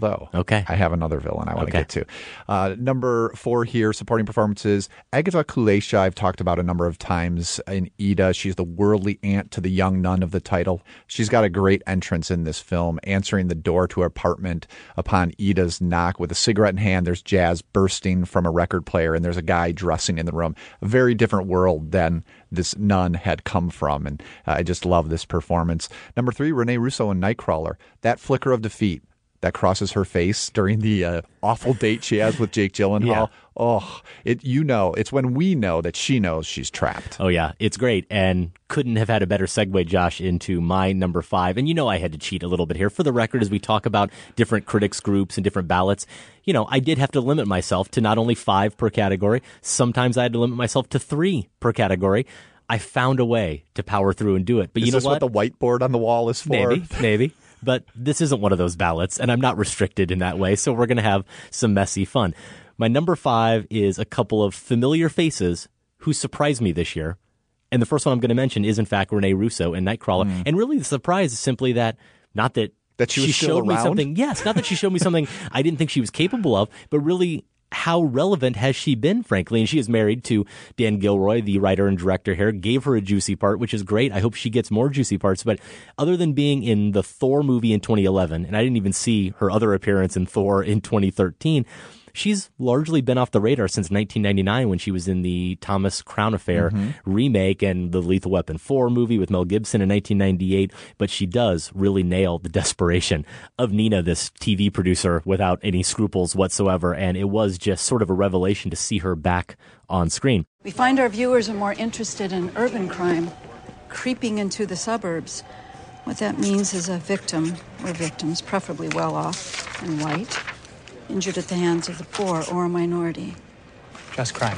I have another villain I want to get to. Number 4 here, supporting performances. Agatha Kulesha, I've talked about a number of times in Ida. She's the worldly aunt to the young nun of the title. She's got a great entrance in this film, answering the door to her apartment upon Ida's knock with a cigarette in hand. There's jazz bursting from a record player, and there's a guy dressing in the room. A very different world than this nun had come from, and I just love this performance. Number 3, Rene Russo in Nightcrawler. That flicker of defeat that crosses her face during the awful date she has with Jake Gyllenhaal. Yeah. Oh, it's when we know that she knows she's trapped. Oh, yeah. It's great. And couldn't have had a better segue, Josh, into my number 5. And I had to cheat a little bit here. For the record, as we talk about different critics groups and different ballots, I did have to limit myself to not only 5 per category. Sometimes I had to limit myself to 3 per category. I found a way to power through and do it. But is this what the whiteboard on the wall is for? Maybe. But this isn't one of those ballots, and I'm not restricted in that way, so we're going to have some messy fun. My number 5 is a couple of familiar faces who surprised me this year. And the first one I'm going to mention is, in fact, Rene Russo in Nightcrawler. And really the surprise is simply that, not that she showed me something. Yes, not that she showed me something I didn't think she was capable of, but really how relevant has she been, frankly? And she is married to Dan Gilroy, the writer and director here, gave her a juicy part, which is great. I hope she gets more juicy parts. But other than being in the Thor movie in 2011, and I didn't even see her other appearance in Thor in 2013, she's largely been off the radar since 1999 when she was in the Thomas Crown Affair remake and the Lethal Weapon 4 movie with Mel Gibson in 1998. But she does really nail the desperation of Nina, this TV producer, without any scruples whatsoever. And it was just sort of a revelation to see her back on screen. We find our viewers are more interested in urban crime, creeping into the suburbs. What that means is a victim, or victims, preferably well off and white, injured at the hands of the poor or a minority. Just crime.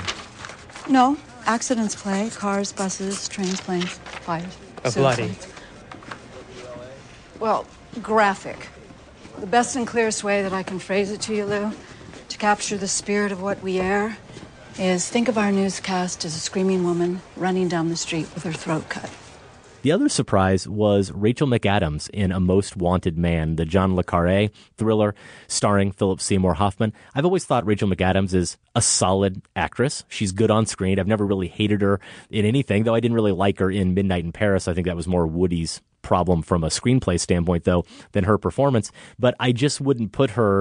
No. Accidents play. Cars, buses, trains, planes, fires. Bloody. Well, graphic. The best and clearest way that I can phrase it to you, Lou, to capture the spirit of what we air, is think of our newscast as a screaming woman running down the street with her throat cut. The other surprise was Rachel McAdams in A Most Wanted Man, the John le Carré thriller starring Philip Seymour Hoffman. I've always thought Rachel McAdams is a solid actress. She's good on screen. I've never really hated her in anything, though I didn't really like her in Midnight in Paris. I think that was more Woody's problem from a screenplay standpoint, though, than her performance. But I just wouldn't put her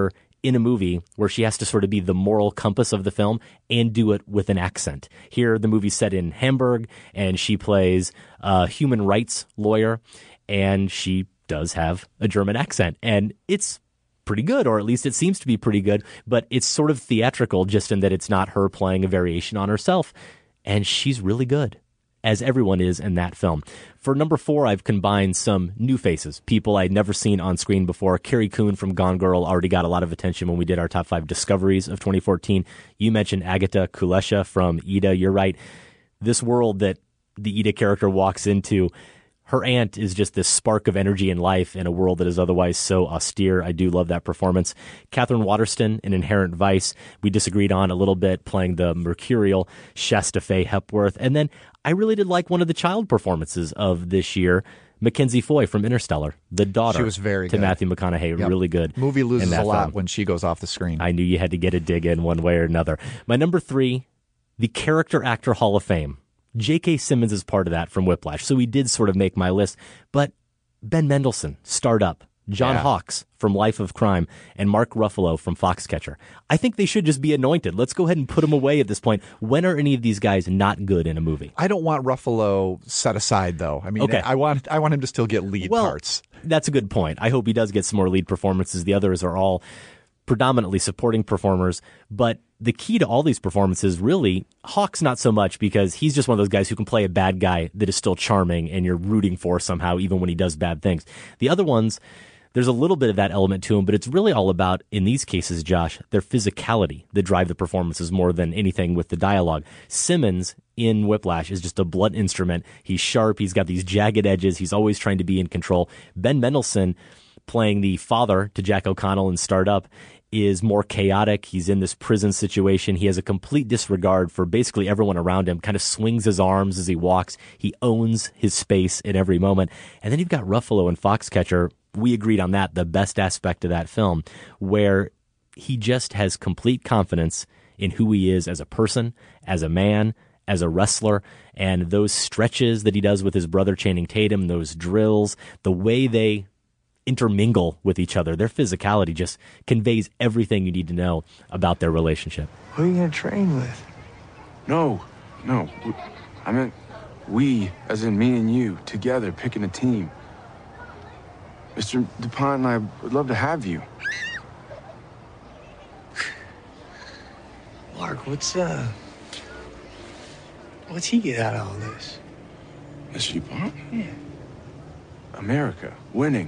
in a movie where she has to sort of be the moral compass of the film and do it with an accent. Here, the movie's set in Hamburg, and she plays a human rights lawyer, and she does have a German accent. And it's pretty good, or at least it seems to be pretty good, but it's sort of theatrical just in that it's not her playing a variation on herself. And she's really good, as everyone is in that film. For number 4, I've combined some new faces, people I'd never seen on screen before. Carrie Coon from Gone Girl already got a lot of attention when we did our top 5 discoveries of 2014. You mentioned Agatha Kulesha from Ida. You're right. This world that the Ida character walks into, her aunt is just this spark of energy and life in a world that is otherwise so austere. I do love that performance. Catherine Waterston in Inherent Vice, we disagreed on a little bit, playing the mercurial Shasta Faye Hepworth. And then I really did like one of the child performances of this year, Mackenzie Foy from Interstellar, the daughter. She was very to good. Matthew McConaughey, Yep. really good. Movie loses in that a lot film. when she goes off the screen. I knew you had to get a dig in one way or another. My number 3, the Character Actor Hall of Fame. J.K. Simmons is part of that from Whiplash, so he did sort of make my list. But Ben Mendelsohn, Startup, John Hawkes from Life of Crime, and Mark Ruffalo from Foxcatcher. I think they should just be anointed. Let's go ahead and put them away at this point. When are any of these guys not good in a movie? I don't want Ruffalo set aside, though. I mean, Okay. I want him to still get lead parts. That's a good point. I hope he does get some more lead performances. The others are all predominantly supporting performers, but the key to all these performances, really, Hawks not so much, because he's just one of those guys who can play a bad guy that is still charming and you're rooting for somehow, even when he does bad things. The other ones, there's a little bit of that element to him, but it's really all about, in these cases, Josh, their physicality that drive the performances more than anything with the dialogue. Simmons in Whiplash is just a blunt instrument. He's sharp. He's got these jagged edges. He's always trying to be in control. Ben Mendelsohn, playing the father to Jack O'Connell in Startup, is more chaotic. He's in this prison situation. He has a complete disregard for basically everyone around him, kind of swings his arms as he walks. He owns his space at every moment. And then you've got Ruffalo and Foxcatcher. We agreed on that, the best aspect of that film, where he just has complete confidence in who he is as a person, as a man, as a wrestler, and those stretches that he does with his brother Channing Tatum, those drills, the way they intermingle with each other, their physicality just conveys everything you need to know about their relationship. Who are you going to train with? No. I meant we, as in me and you, together, picking a team. Mr. DuPont and I would love to have you. Mark, what's he get out of all this? Mr. DuPont? Yeah. America, winning.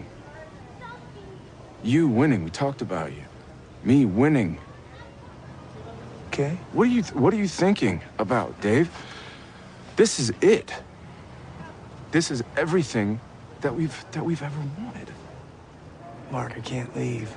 You winning, we talked about you. Me winning. Okay. What are you thinking about, Dave? This is it. This is everything that we've ever wanted. Mark, I can't leave.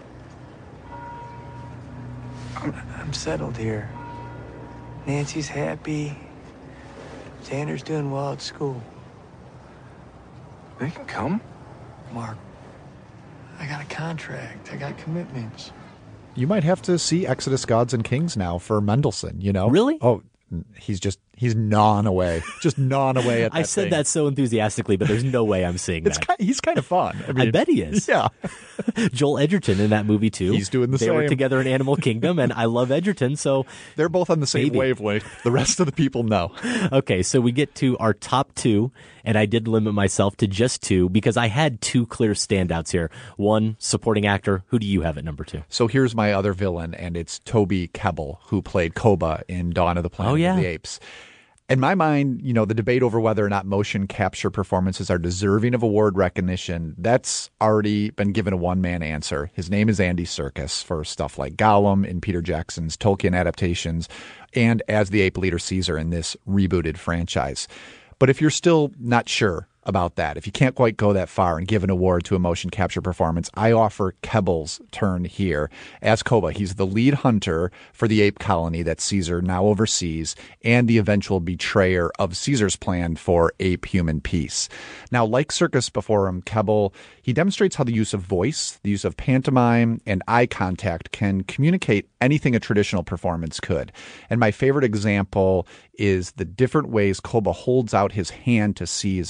I'm settled here. Nancy's happy. Xander's doing well at school. They can come. Mark, I got a contract. I got commitments. You might have to see Exodus Gods and Kings now for Mendelsohn, you know? Really? Oh, he's gnawing away. Just gnawing away at that I said thing. that so enthusiastically, but there's no way I'm seeing that. He's kind of fun. I bet he is. Yeah. Joel Edgerton in that movie, too. He's doing the they same. They were together in Animal Kingdom, and I love Edgerton, so... They're both on the same wavelength. The rest of the people know. Okay, so we get to our top 2, and I did limit myself to just 2 because I had 2 clear standouts here. One, supporting actor. Who do you have at number 2? So here's my other villain, and it's Toby Kebbell, who played Koba in Dawn of the Planet of the Apes. In my mind, you know, the debate over whether or not motion capture performances are deserving of award recognition, that's already been given a one-man answer. His name is Andy Serkis for stuff like Gollum in Peter Jackson's Tolkien adaptations and as the ape leader Caesar in this rebooted franchise. But if you're still not sure about that, if you can't quite go that far and give an award to a motion capture performance, I offer Kebbell's turn here. As Koba, he's the lead hunter for the ape colony that Caesar now oversees and the eventual betrayer of Caesar's plan for ape-human peace. Now, like Serkis before him, Kebbell, he demonstrates how the use of voice, the use of pantomime, and eye contact can communicate anything a traditional performance could. And my favorite example is the different ways Koba holds out his hand to Caesar. So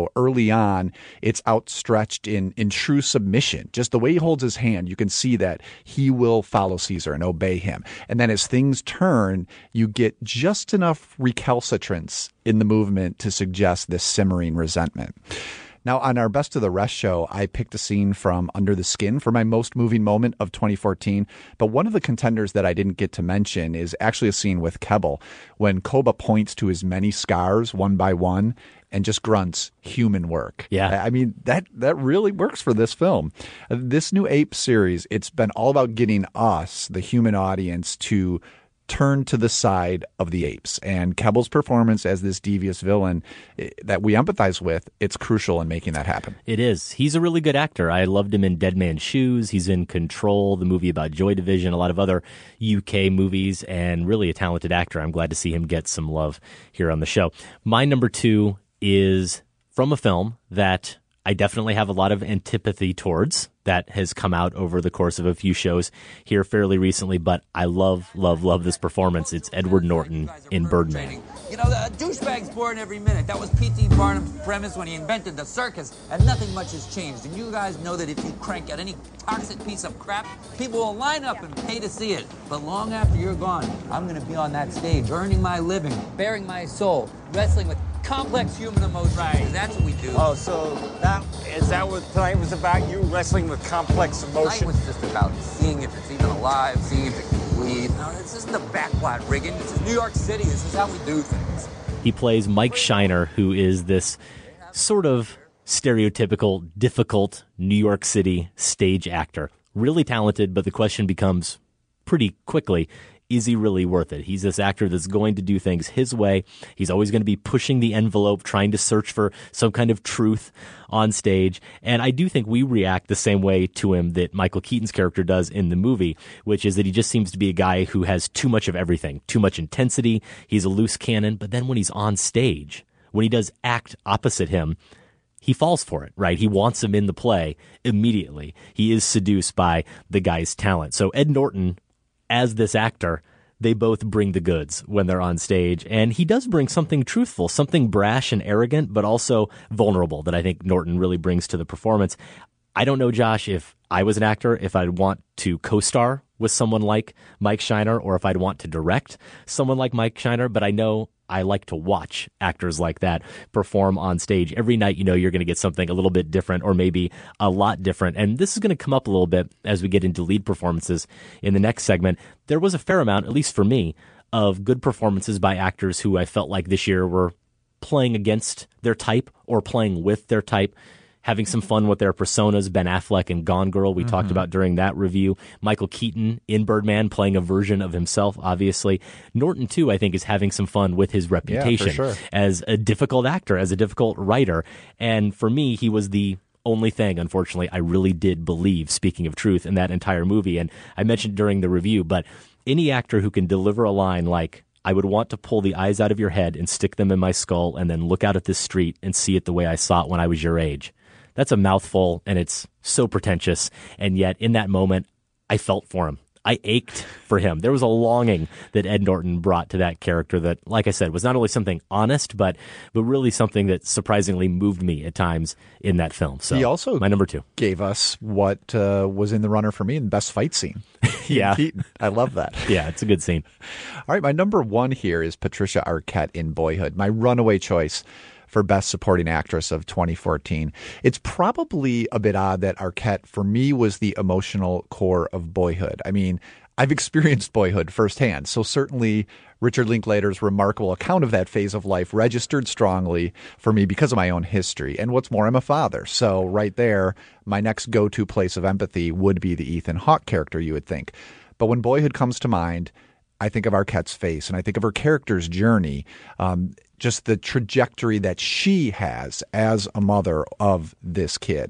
So early on, it's outstretched in true submission. Just the way he holds his hand, you can see that he will follow Caesar and obey him. And then as things turn, you get just enough recalcitrance in the movement to suggest this simmering resentment. Now, on our Best of the Rest show, I picked a scene from Under the Skin for my most moving moment of 2014. But one of the contenders that I didn't get to mention is actually a scene with Kebbell when Koba points to his many scars one by one and just grunts human work. Yeah. I mean, that really works for this film. This new Ape series, it's been all about getting us, the human audience, to turn to the side of the apes. And Kebbell's performance as this devious villain that we empathize with, it's crucial in making that happen. It is. He's a really good actor. I loved him in Dead Man's Shoes. He's in Control, the movie about Joy Division, a lot of other UK movies, and really a talented actor. I'm glad to see him get some love here on the show. My number 2 is from a film that I definitely have a lot of antipathy towards, that has come out over the course of a few shows here fairly recently, but I love this performance. It's Edward Norton in Birdman. You know, the douchebag's born every minute. That was P.T. Barnum's premise when he invented the circus, and nothing much has changed. And you guys know that if you crank out any toxic piece of crap, people will line up and pay to see it. But long after you're gone, I'm going to be on that stage, earning my living, bearing my soul, wrestling with complex human emotions. Right. That's what we do. Oh, so is that what tonight was about? You wrestling with complex emotions? Tonight was just about seeing if it's even alive, seeing if it can bleed. No, this isn't the backlot rigging. This is New York City. This is how we do things. He plays Mike Shiner, who is this sort of stereotypical, difficult New York City stage actor. Really talented, but the question becomes pretty quickly, is he really worth it? He's this actor that's going to do things his way. He's always going to be pushing the envelope, trying to search for some kind of truth on stage. And I do think we react the same way to him that Michael Keaton's character does in the movie, which is that he just seems to be a guy who has too much of everything, too much intensity. He's a loose cannon. But then when he's on stage, when he does act opposite him, he falls for it, right? He wants him in the play immediately. He is seduced by the guy's talent. So Ed Norton, as this actor, they both bring the goods when they're on stage. And he does bring something truthful, something brash and arrogant, but also vulnerable that I think Norton really brings to the performance. I don't know, Josh, if I was an actor, if I'd want to co-star with someone like Mike Shiner or if I'd want to direct someone like Mike Shiner, but I know I like to watch actors like that perform on stage. Every night, you know, you're going to get something a little bit different or maybe a lot different. And this is going to come up a little bit as we get into lead performances in the next segment. There was a fair amount, at least for me, of good performances by actors who I felt like this year were playing against their type or playing with their type, having some fun with their personas. Ben Affleck in Gone Girl, we talked about during that review. Michael Keaton in Birdman playing a version of himself, obviously. Norton, too, I think, is having some fun with his reputation as a difficult actor, as a difficult writer. And for me, he was the only thing, unfortunately, I really did believe, speaking of truth, in that entire movie. And I mentioned during the review, but any actor who can deliver a line like, I would want to pull the eyes out of your head and stick them in my skull and then look out at this street and see it the way I saw it when I was your age. That's a mouthful, and it's so pretentious. And yet, in that moment, I felt for him. I ached for him. There was a longing that Ed Norton brought to that character that, like I said, was not only something honest, but really something that surprisingly moved me at times in that film. So he also my number 2 gave us what was in the runner for me in best fight scene. Yeah. Keaton. I love that. Yeah, it's a good scene. All right, my number 1 here is Patricia Arquette in Boyhood, my runaway choice for Best Supporting Actress of 2014. It's probably a bit odd that Arquette, for me, was the emotional core of Boyhood. I mean, I've experienced Boyhood firsthand, so certainly Richard Linklater's remarkable account of that phase of life registered strongly for me because of my own history. And what's more, I'm a father, so right there, my next go-to place of empathy would be the Ethan Hawke character, you would think. But when Boyhood comes to mind, I think of Arquette's face, and I think of her character's journey, just the trajectory that she has as a mother of this kid.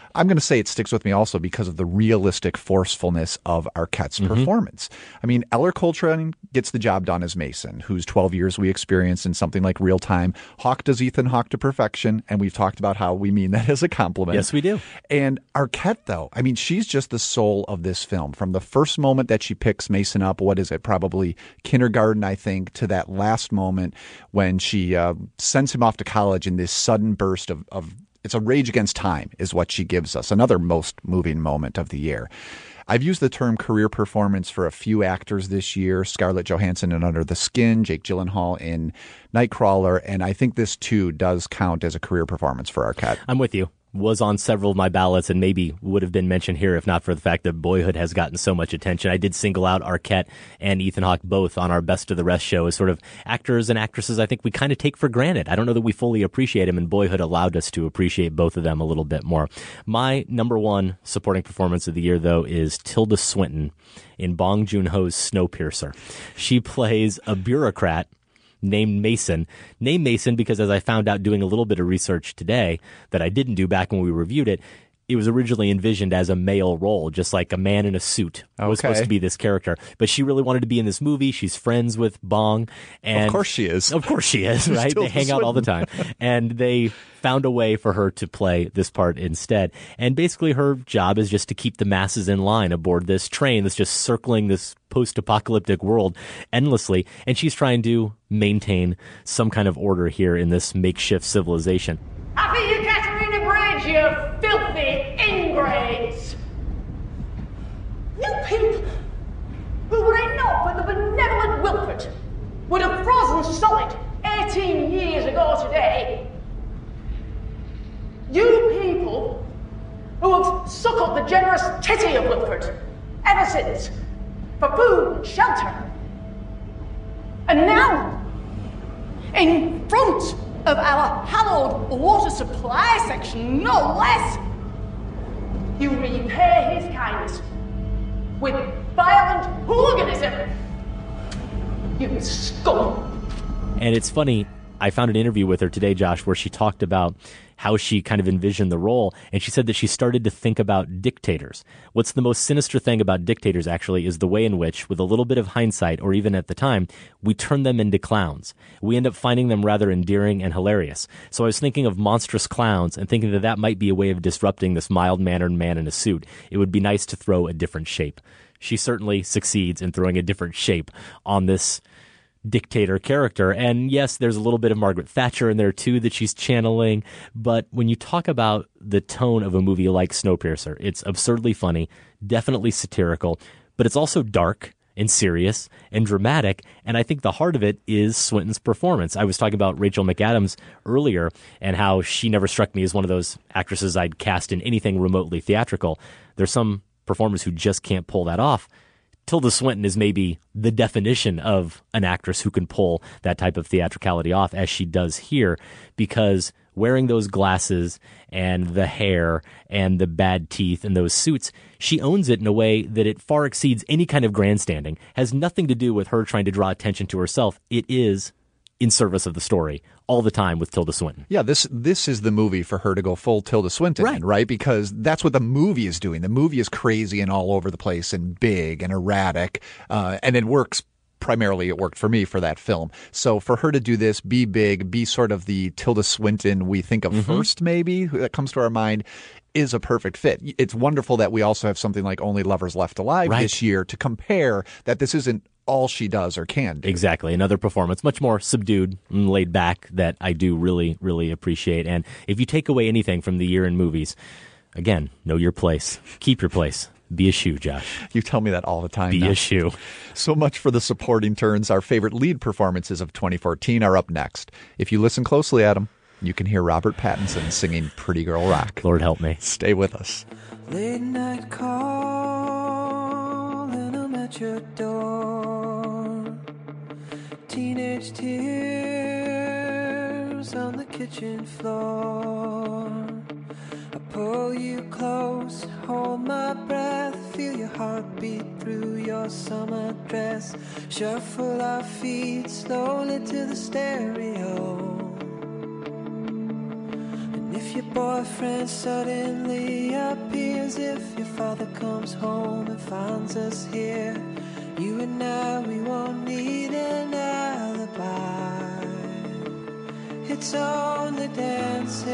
I'm going to say it sticks with me also because of the realistic forcefulness of Arquette's performance. I mean, Eller Coltrane gets the job done as Mason, whose 12 years we experienced in something like Real Time. Hawke does Ethan Hawke to perfection, and we've talked about how we mean that as a compliment. Yes, we do. And Arquette, though, I mean, she's just the soul of this film. From the first moment that she picks Mason up, what is it, probably kindergarten, I think, to that last moment when she sends him off to college in this sudden burst of it's a rage against time is what she gives us. Another most moving moment of the year. I've used the term career performance for a few actors this year. Scarlett Johansson in Under the Skin, Jake Gyllenhaal in Nightcrawler, and I think this too does count as a career performance for Arquette. I'm with you. Was on several of my ballots and maybe would have been mentioned here if not for the fact that Boyhood has gotten so much attention. I did single out Arquette and Ethan Hawke both on our Best of the Rest show as sort of actors and actresses I think we kind of take for granted. I don't know that we fully appreciate them, and Boyhood allowed us to appreciate both of them a little bit more. My number one supporting performance of the year, though, is Tilda Swinton in Bong Joon-ho's Snowpiercer. She plays a bureaucrat named Mason because, as I found out doing a little bit of research today that I didn't do back when we reviewed it, it was originally envisioned as a male role, just like a man in a suit was supposed to be this character. But she really wanted to be in this movie. She's friends with Bong. And of course she is. Of course she is, right? They hang out all the time. And they found a way for her to play this part instead. And basically her job is just to keep the masses in line aboard this train that's just circling this post-apocalyptic world endlessly. And she's trying to maintain some kind of order here in this makeshift civilization. Happy you Katarina Bridge, you filthy ingrates! You people, who were it not for the benevolent Wilfred, would have frozen solid 18 years ago today. You people, who have suckled the generous titty of Wilfred ever since, for food and shelter. And now, in front of our hallowed water supply section, no less, you repay his kindness with violent hooliganism. You scum. And it's funny, I found an interview with her today, Josh, where she talked about how she kind of envisioned the role, and she said that she started to think about dictators. What's the most sinister thing about dictators, actually, is the way in which, with a little bit of hindsight, or even at the time, we turn them into clowns. We end up finding them rather endearing and hilarious. So I was thinking of monstrous clowns and thinking that that might be a way of disrupting this mild-mannered man in a suit. It would be nice to throw a different shape. She certainly succeeds in throwing a different shape on this dictator character. And yes, there's a little bit of Margaret Thatcher in there too that she's channeling. But when you talk about the tone of a movie like Snowpiercer, it's absurdly funny, definitely satirical, but it's also dark and serious and dramatic. And I think the heart of it is Swinton's performance. I was talking about Rachel McAdams earlier and how she never struck me as one of those actresses I'd cast in anything remotely theatrical. There's some performers who just can't pull that off. Tilda Swinton is maybe the definition of an actress who can pull that type of theatricality off, as she does here, because wearing those glasses and the hair and the bad teeth and those suits, she owns it in a way that it far exceeds any kind of grandstanding. Has nothing to do with her trying to draw attention to herself. It is in service of the story all the time with Tilda Swinton. Yeah, this is the movie for her to go full Tilda Swinton, right? Because that's what the movie is doing. The movie is crazy and all over the place and big and erratic, and it works. Primarily, it worked for me for that film. So for her to do this, be big, be sort of the Tilda Swinton we think of first, maybe, that comes to our mind, is a perfect fit. It's wonderful that we also have something like Only Lovers Left Alive this year to compare, that this isn't all she does or can do. Exactly. Another performance, much more subdued and laid back, that I do really, really appreciate. And if you take away anything from the year in movies, again, know your place. Keep your place. Be a shoe, Josh. You tell me that all the time. Be a shoe. So much for the supporting turns. Our favorite lead performances of 2014 are up next. If you listen closely, Adam, you can hear Robert Pattinson singing Pretty Girl Rock. Lord help me. Stay with us. Late night call and I'm at your door. Teenage tears on the kitchen floor. I pull you close, hold my breath, feel your heartbeat through your summer dress. Shuffle our feet slowly to the stereo. And if if your boyfriend suddenly appears, if your father comes home and finds us here, you and I, we won't need an alibi. It's only dancing.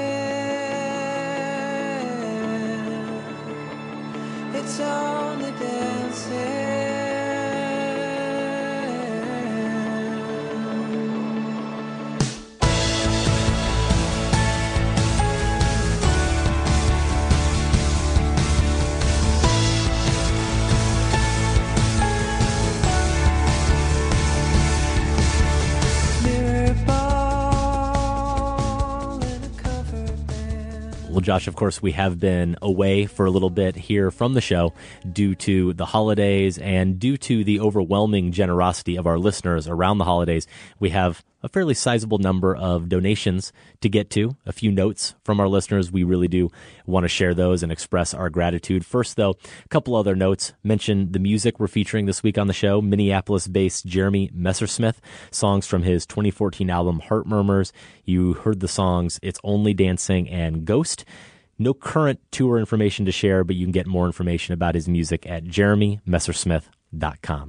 It's only dancing. Well, Josh, of course, we have been away for a little bit here from the show due to the holidays and due to the overwhelming generosity of our listeners around the holidays. We have a fairly sizable number of donations to get to, a few notes from our listeners. We really do want to share those and express our gratitude. First, though, a couple other notes. Mention the music we're featuring this week on the show. Minneapolis-based Jeremy Messersmith, songs from his 2014 album Heart Murmurs. You heard the songs It's Only Dancing and Ghost. No current tour information to share, but you can get more information about his music at jeremymessersmith.com.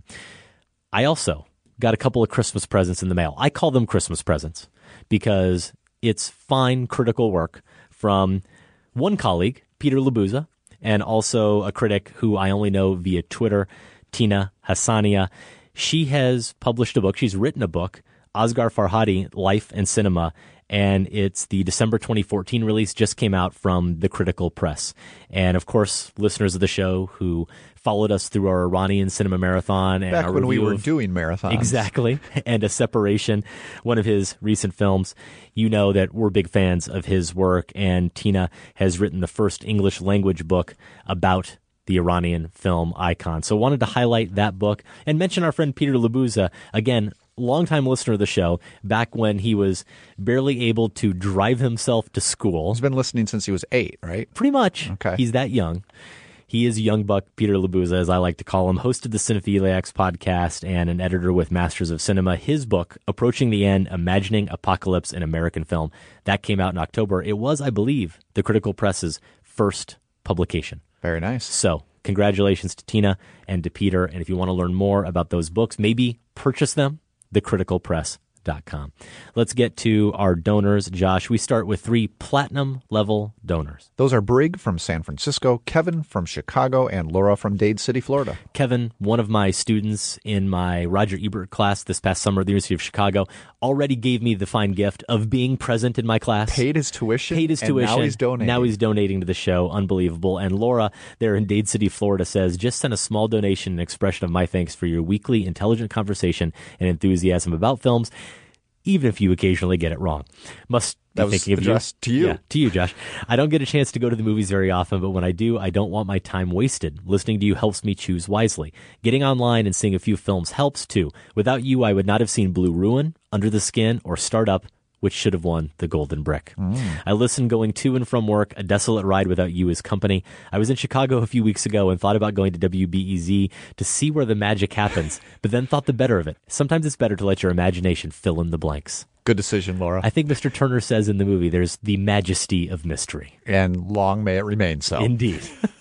I also got a couple of Christmas presents in the mail. I call them Christmas presents because it's fine critical work from one colleague, Peter Labuza, and also a critic who I only know via Twitter, Tina Hassania. She has published a book. She's written a book, Asghar Farhadi, Life and Cinema, and it's the December 2014 release, just came out from the Critical Press. And, of course, listeners of the show who followed us through our Iranian cinema marathon and back our when we review were of, doing marathons. Exactly. And A Separation, one of his recent films. You know that we're big fans of his work, and Tina has written the first English language book about the Iranian film icon. So wanted to highlight that book and mention our friend Peter Labuza, again, longtime listener of the show, back when he was barely able to drive himself to school. He's been listening since he was 8, right? Pretty much. Okay. He's that young. He is young buck Peter Labuza, as I like to call him, hosted the Cinephiliacs podcast and an editor with Masters of Cinema. His book, Approaching the End, Imagining Apocalypse in American Film, that came out in October. It was, I believe, the Critical Press's first publication. Very nice. So congratulations to Tina and to Peter. And if you want to learn more about those books, maybe purchase them, thecriticalpress.com. Let's get to our donors, Josh. We start with 3 platinum-level donors. Those are Brig from San Francisco, Kevin from Chicago, and Laura from Dade City, Florida. Kevin, one of my students in my Roger Ebert class this past summer at the University of Chicago, already gave me the fine gift of being present in my class. Paid his tuition. And now he's donating. Now he's donating to the show. Unbelievable. And Laura, there in Dade City, Florida, says, just send a small donation, an expression of my thanks for your weekly intelligent conversation and enthusiasm about films, even if you occasionally get it wrong. Must that was thinking of addressed to you. Yeah, to you, Josh. I don't get a chance to go to the movies very often, but when I do, I don't want my time wasted. Listening to you helps me choose wisely. Getting online and seeing a few films helps, too. Without you, I would not have seen Blue Ruin, Under the Skin, or Startup, which should have won the Golden Brick. I listened going to and from work. A desolate ride without you is company. I was in Chicago a few weeks ago and thought about going to WBEZ to see where the magic happens, but then thought the better of it. Sometimes it's better to let your imagination fill in the blanks. Good decision, Laura. I think Mr. Turner says in the movie, there's the majesty of mystery. And long may it remain so. Indeed.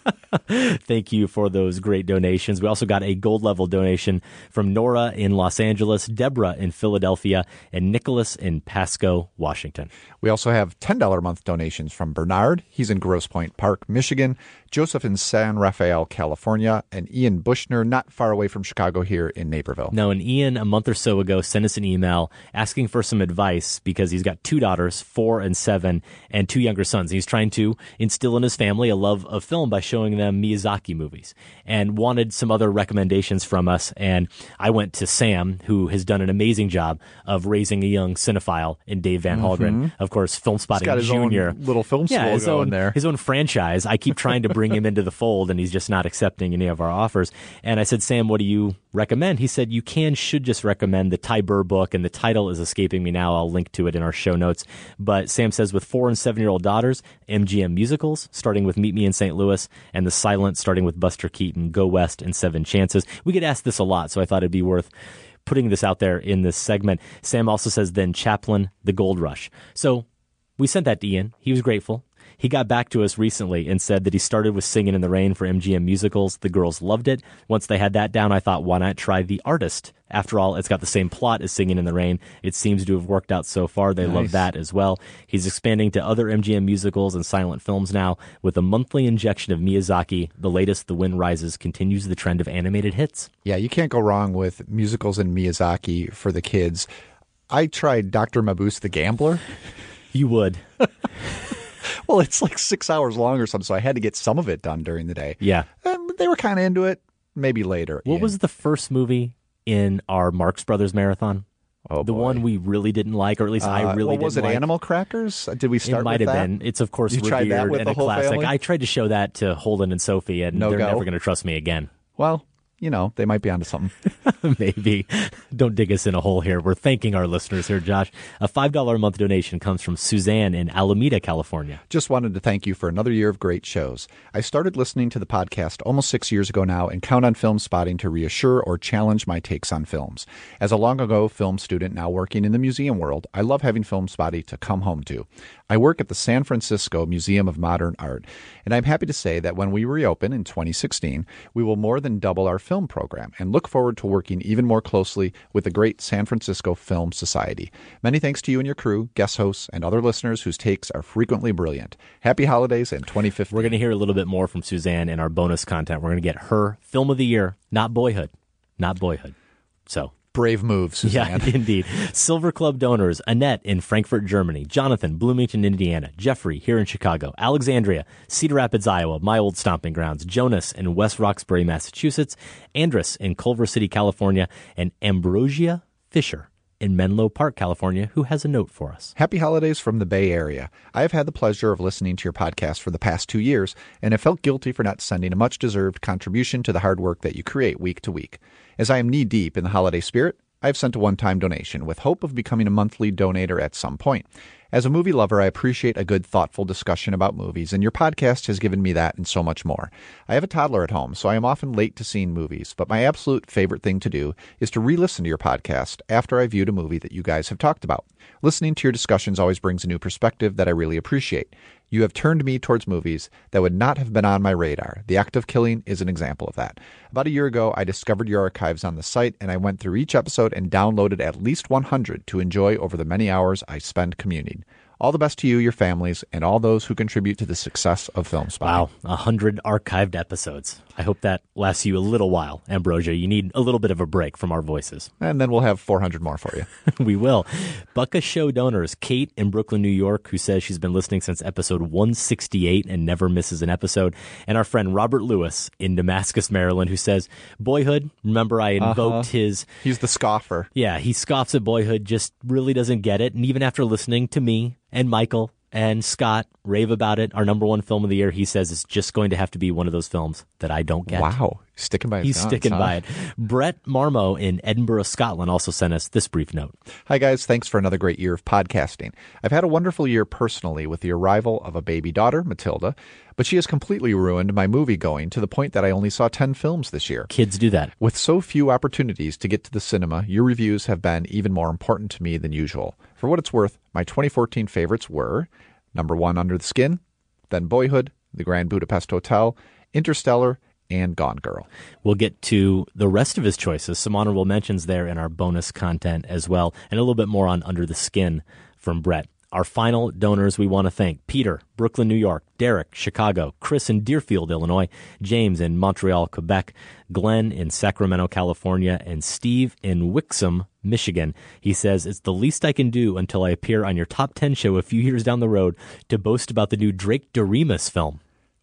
Thank you for those great donations. We also got a gold level donation from Nora in Los Angeles, Deborah in Philadelphia, and Nicholas in Pasco, Washington. We also have $10 a month donations from Bernard. He's in Grosse Pointe Park, Michigan. Joseph in San Rafael, California. And Ian Bushner, not far away from Chicago, here in Naperville. No, and Ian, a month or so ago, sent us an email asking for some advice because he's got 2 daughters, 4 and 7, and 2 younger sons. He's trying to instill in his family a love of film by showing them Miyazaki movies and wanted some other recommendations from us. And I went to Sam, who has done an amazing job of raising a young cinephile in Dave Van Hallgren. Of course, Film Spotting He's got his Junior. Own little film school going there. His own franchise. I keep trying to bring him into the fold, and he's just not accepting any of our offers. And I said, Sam, what do you recommend? He said, you should just recommend the Ty Burr book, and the title is escaping me now. I'll link to it in our show notes. But Sam says, with 4 and 7-year-old daughters, MGM musicals, starting with Meet Me in St. Louis, and The Silent, starting with Buster Keaton, Go West, and 7 Chances. We get asked this a lot, so I thought it'd be worth putting this out there in this segment. Sam also says, then Chaplin, The Gold Rush. So We sent that to Ian. He was grateful. He got back to us recently and said that he started with Singin' in the Rain for MGM Musicals. The girls loved it. Once they had that down, I thought, why not try The Artist? After all, it's got the same plot as Singin' in the Rain. It seems to have worked out so far. They love that as well. He's expanding to other MGM musicals and silent films now. With a monthly injection of Miyazaki, the latest, The Wind Rises, continues the trend of animated hits. Yeah, you can't go wrong with musicals and Miyazaki for the kids. I tried Dr. Mabuse the Gambler. You would. Well, it's like 6 hours long or something, so I had to get some of it done during the day. Yeah. They were kind of into it. Maybe later. What was the first movie in our Marx Brothers marathon? Oh, the one we really didn't like, or at least I really didn't was it like. Animal Crackers? Did we start It might with have that? been. It's, of course, You tried that revered with and the a whole classic. family? I tried to show that to Holden and Sophie, and they're never going to trust me again. Well, you know, they might be onto something. Maybe. Don't dig us in a hole here. We're thanking our listeners here, Josh. A $5 a month donation comes from Suzanne in Alameda, California. Just wanted to thank you for another year of great shows. I started listening to the podcast almost 6 years ago now and count on Film Spotting to reassure or challenge my takes on films. As a long ago film student now working in the museum world, I love having Film Spotting to come home to. I work at the San Francisco Museum of Modern Art, and I'm happy to say that when we reopen in 2016, we will more than double our film program and look forward to working even more closely with the great San Francisco Film Society. Many thanks to you and your crew, guest hosts, and other listeners whose takes are frequently brilliant. Happy holidays and 2015. We're going to hear a little bit more from Suzanne in our bonus content. We're going to get her film of the year, not Boyhood. Not Boyhood. So... brave move, Suzanne. Yeah, indeed. Silver Club donors, Annette in Frankfurt, Germany, Jonathan, Bloomington, Indiana, Jeffrey here in Chicago, Alexandria, Cedar Rapids, Iowa, my old stomping grounds, Jonas in West Roxbury, Massachusetts, Andrus in Culver City, California, and Ambrosia Fisher in Menlo Park, California, who has a note for us. Happy holidays from the Bay Area. I have had the pleasure of listening to your podcast for the past 2 years, and have felt guilty for not sending a much-deserved contribution to the hard work that you create week to week. As I am knee-deep in the holiday spirit, I have sent a one-time donation with hope of becoming a monthly donator at some point. As a movie lover, I appreciate a good, thoughtful discussion about movies, and your podcast has given me that and so much more. I have a toddler at home, so I am often late to seeing movies, but my absolute favorite thing to do is to re-listen to your podcast after I viewed a movie that you guys have talked about. Listening to your discussions always brings a new perspective that I really appreciate. You have turned me towards movies that would not have been on my radar. The Act of Killing is an example of that. About a year ago, I discovered your archives on the site, and I went through each episode and downloaded at least 100 to enjoy over the many hours I spend commuting. All the best to you, your families, and all those who contribute to the success of Film Spotting. Wow, 100 archived episodes. I hope that lasts you a little while, Ambrosia. You need a little bit of a break from our voices. And then we'll have 400 more for you. We will. Bucka Show donors, Kate in Brooklyn, New York, who says she's been listening since episode 168 and never misses an episode. And our friend Robert Lewis in Damascus, Maryland, who says, Boyhood, remember I invoked his... He's the scoffer. Yeah, he scoffs at Boyhood, just really doesn't get it. And even after listening to me and Michael and Scott rave about it, our number one film of the year, he says it's just going to have to be one of those films that I don't get. Wow. Sticking by his He's guns, sticking huh? by it. Brett Marmo in Edinburgh, Scotland also sent us this brief note. Hi, guys. Thanks for another great year of podcasting. I've had a wonderful year personally with the arrival of a baby daughter, Matilda, but she has completely ruined my movie going to the point that I only saw 10 films this year. Kids do that. With so few opportunities to get to the cinema, your reviews have been even more important to me than usual. For what it's worth, my 2014 favorites were number 1, Under the Skin, then Boyhood, The Grand Budapest Hotel, Interstellar, and Gone Girl. We'll get to the rest of his choices, some honorable mentions there in our bonus content as well, and a little bit more on Under the Skin from Brett. Our final donors we want to thank: Peter, Brooklyn, New York; Derek, Chicago; Chris in Deerfield, Illinois; James in Montreal, Quebec; Glenn in Sacramento, California; and Steve in Wixom, Michigan. He says, it's the least I can do until I appear on your top 10 show a few years down the road to boast about the new Drake Doremus film.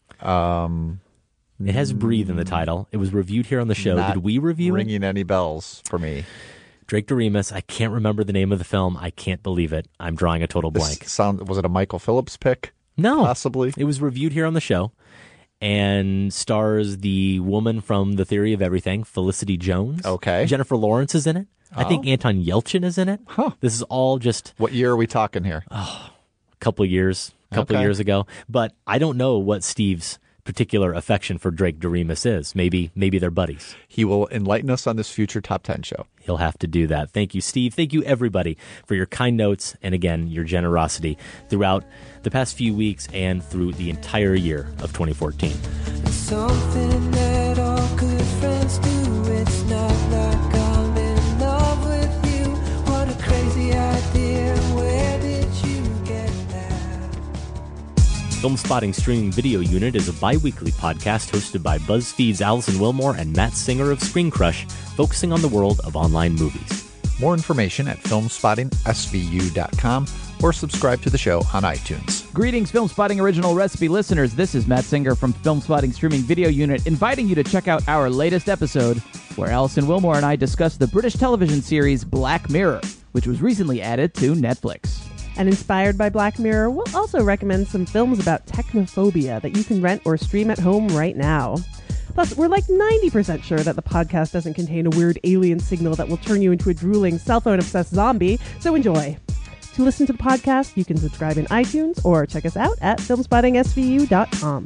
It has Breathe in the title. It was reviewed here on the show. Did we review it? Ringing any bells for me. Drake Doremus. I can't remember the name of the film. I can't believe it. I'm drawing a total blank. Was it a Michael Phillips pick? No. Possibly. It was reviewed here on the show and stars the woman from The Theory of Everything, Felicity Jones. Okay. Jennifer Lawrence is in it. I think Anton Yelchin is in it. Huh. This is all just... What year are we talking here? A couple years ago. But I don't know what Steve's particular affection for Drake Doremus is. Maybe they're buddies. He will enlighten us on this future Top 10 show. He'll have to do that. Thank you, Steve. Thank you, everybody, for your kind notes and, again, your generosity throughout the past few weeks and through the entire year of 2014. Something that all good friends do. It's not like I'm in love with you. What a crazy idea. Where did you get that? Film Spotting Streaming Video Unit is a bi-weekly podcast hosted by BuzzFeed's Allison Wilmore and Matt Singer of Screen Crush, focusing on the world of online movies. More information at filmspottingsvu.com or subscribe to the show on iTunes. Greetings, Film Spotting Original Recipe listeners. This is Matt Singer from Film Spotting Streaming Video Unit, inviting you to check out our latest episode, where Allison Wilmore and I discuss the British television series Black Mirror, which was recently added to Netflix. And inspired by Black Mirror, we'll also recommend some films about technophobia that you can rent or stream at home right now. Plus, we're like 90% sure that the podcast doesn't contain a weird alien signal that will turn you into a drooling cell phone-obsessed zombie, so enjoy. To listen to the podcast, you can subscribe in iTunes or check us out at filmspottingsvu.com.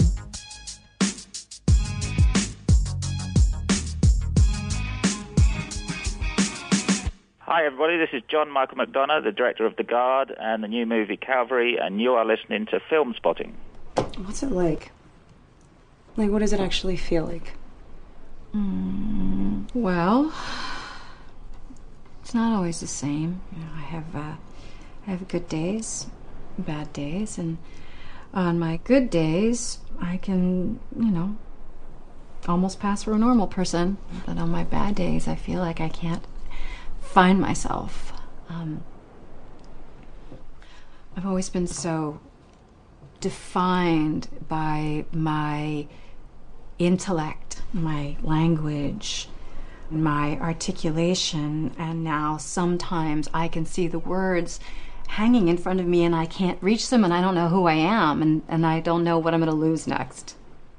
Hi everybody, this is John Michael McDonough, the director of The Guard and the new movie Calvary, and you are listening to Film Spotting. What's it like? Like, what does it actually feel like? Well, it's not always the same. You know, I have good days, bad days, and on my good days, I can, almost pass for a normal person. But on my bad days, I feel like I can't find myself. I've always been so defined by my intellect, my language, my articulation, and now sometimes I can see the words hanging in front of me and I can't reach them, and I don't know who I am, and I don't know what I'm going to lose next.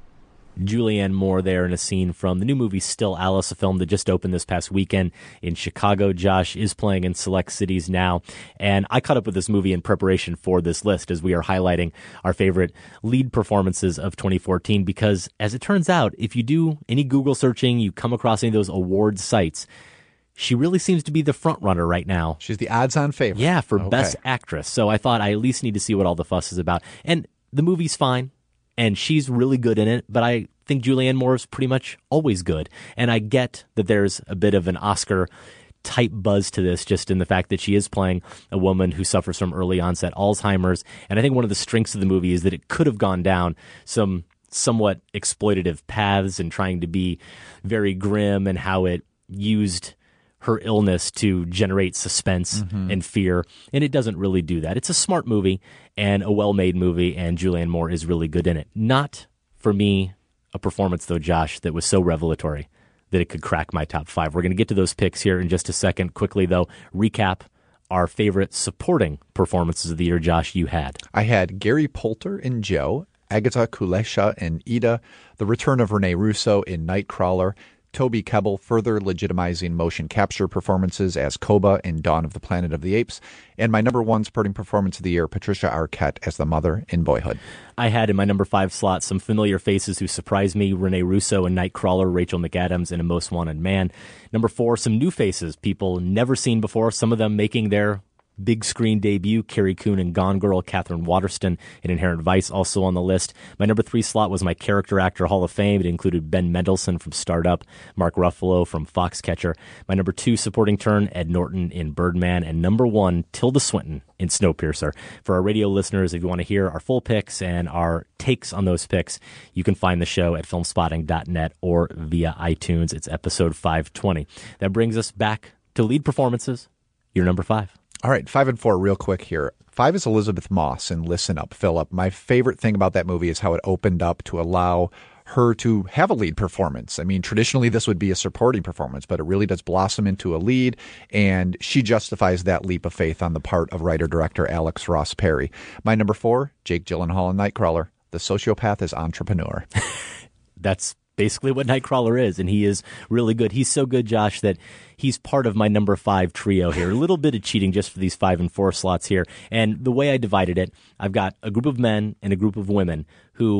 Julianne Moore there in a scene from the new movie Still Alice, a film that just opened this past weekend in Chicago. Josh is playing in select cities now. And I caught up with this movie in preparation for this list as we are highlighting our favorite lead performances of 2014, because as it turns out, if you do any Google searching, you come across any of those award sites, she really seems to be the front runner right now. She's the odds-on favorite. Yeah, for Best Actress. So I thought I at least need to see what all the fuss is about. And the movie's fine. And she's really good in it, but I think Julianne Moore is pretty much always good. And I get that there's a bit of an Oscar-type buzz to this, just in the fact that she is playing a woman who suffers from early onset Alzheimer's. And I think one of the strengths of the movie is that it could have gone down some somewhat exploitative paths and trying to be very grim, and how it used her illness to generate suspense and fear. And it doesn't really do that. It's a smart movie and a well-made movie, and Julianne Moore is really good in it. Not, for me, a performance, though, Josh, that was so revelatory that it could crack my top 5. We're going to get to those picks here in just a second. Quickly, though, recap our favorite supporting performances of the year. Josh, you had. I had Gary Poulter in Joe, Agatha Kulesha in Ida, the return of Rene Russo in Nightcrawler, Toby Kebbell further legitimizing motion capture performances as Koba in Dawn of the Planet of the Apes, and my number 1 supporting performance of the year, Patricia Arquette as the mother in Boyhood. I had in my number 5 slot some familiar faces who surprised me: Rene Russo in Nightcrawler, Rachel McAdams in A Most Wanted Man. Number 4, some new faces, people never seen before, some of them making their big screen debut: Carrie Coon in Gone Girl, Catherine Waterston in Inherent Vice also on the list. My number 3 slot was my Character Actor Hall of Fame. It included Ben Mendelsohn from Startup, Mark Ruffalo from Foxcatcher. My number 2 supporting turn, Ed Norton in Birdman, and number 1, Tilda Swinton in Snowpiercer. For our radio listeners, if you want to hear our full picks and our takes on those picks, you can find the show at filmspotting.net or via iTunes. It's episode 520. That brings us back to lead performances. Your number 5. All right, 5 and 4 real quick here. 5 is Elizabeth Moss in Listen Up, Philip. My favorite thing about that movie is how it opened up to allow her to have a lead performance. I mean, traditionally this would be a supporting performance, but it really does blossom into a lead, and she justifies that leap of faith on the part of writer-director Alex Ross Perry. My number 4, Jake Gyllenhaal in Nightcrawler. The sociopath is entrepreneur. That's basically what Nightcrawler is, and he is really good. He's so good, Josh, that he's part of my number 5 trio here. A little bit of cheating just for these 5 and 4 slots here. And the way I divided it, I've got a group of men and a group of women who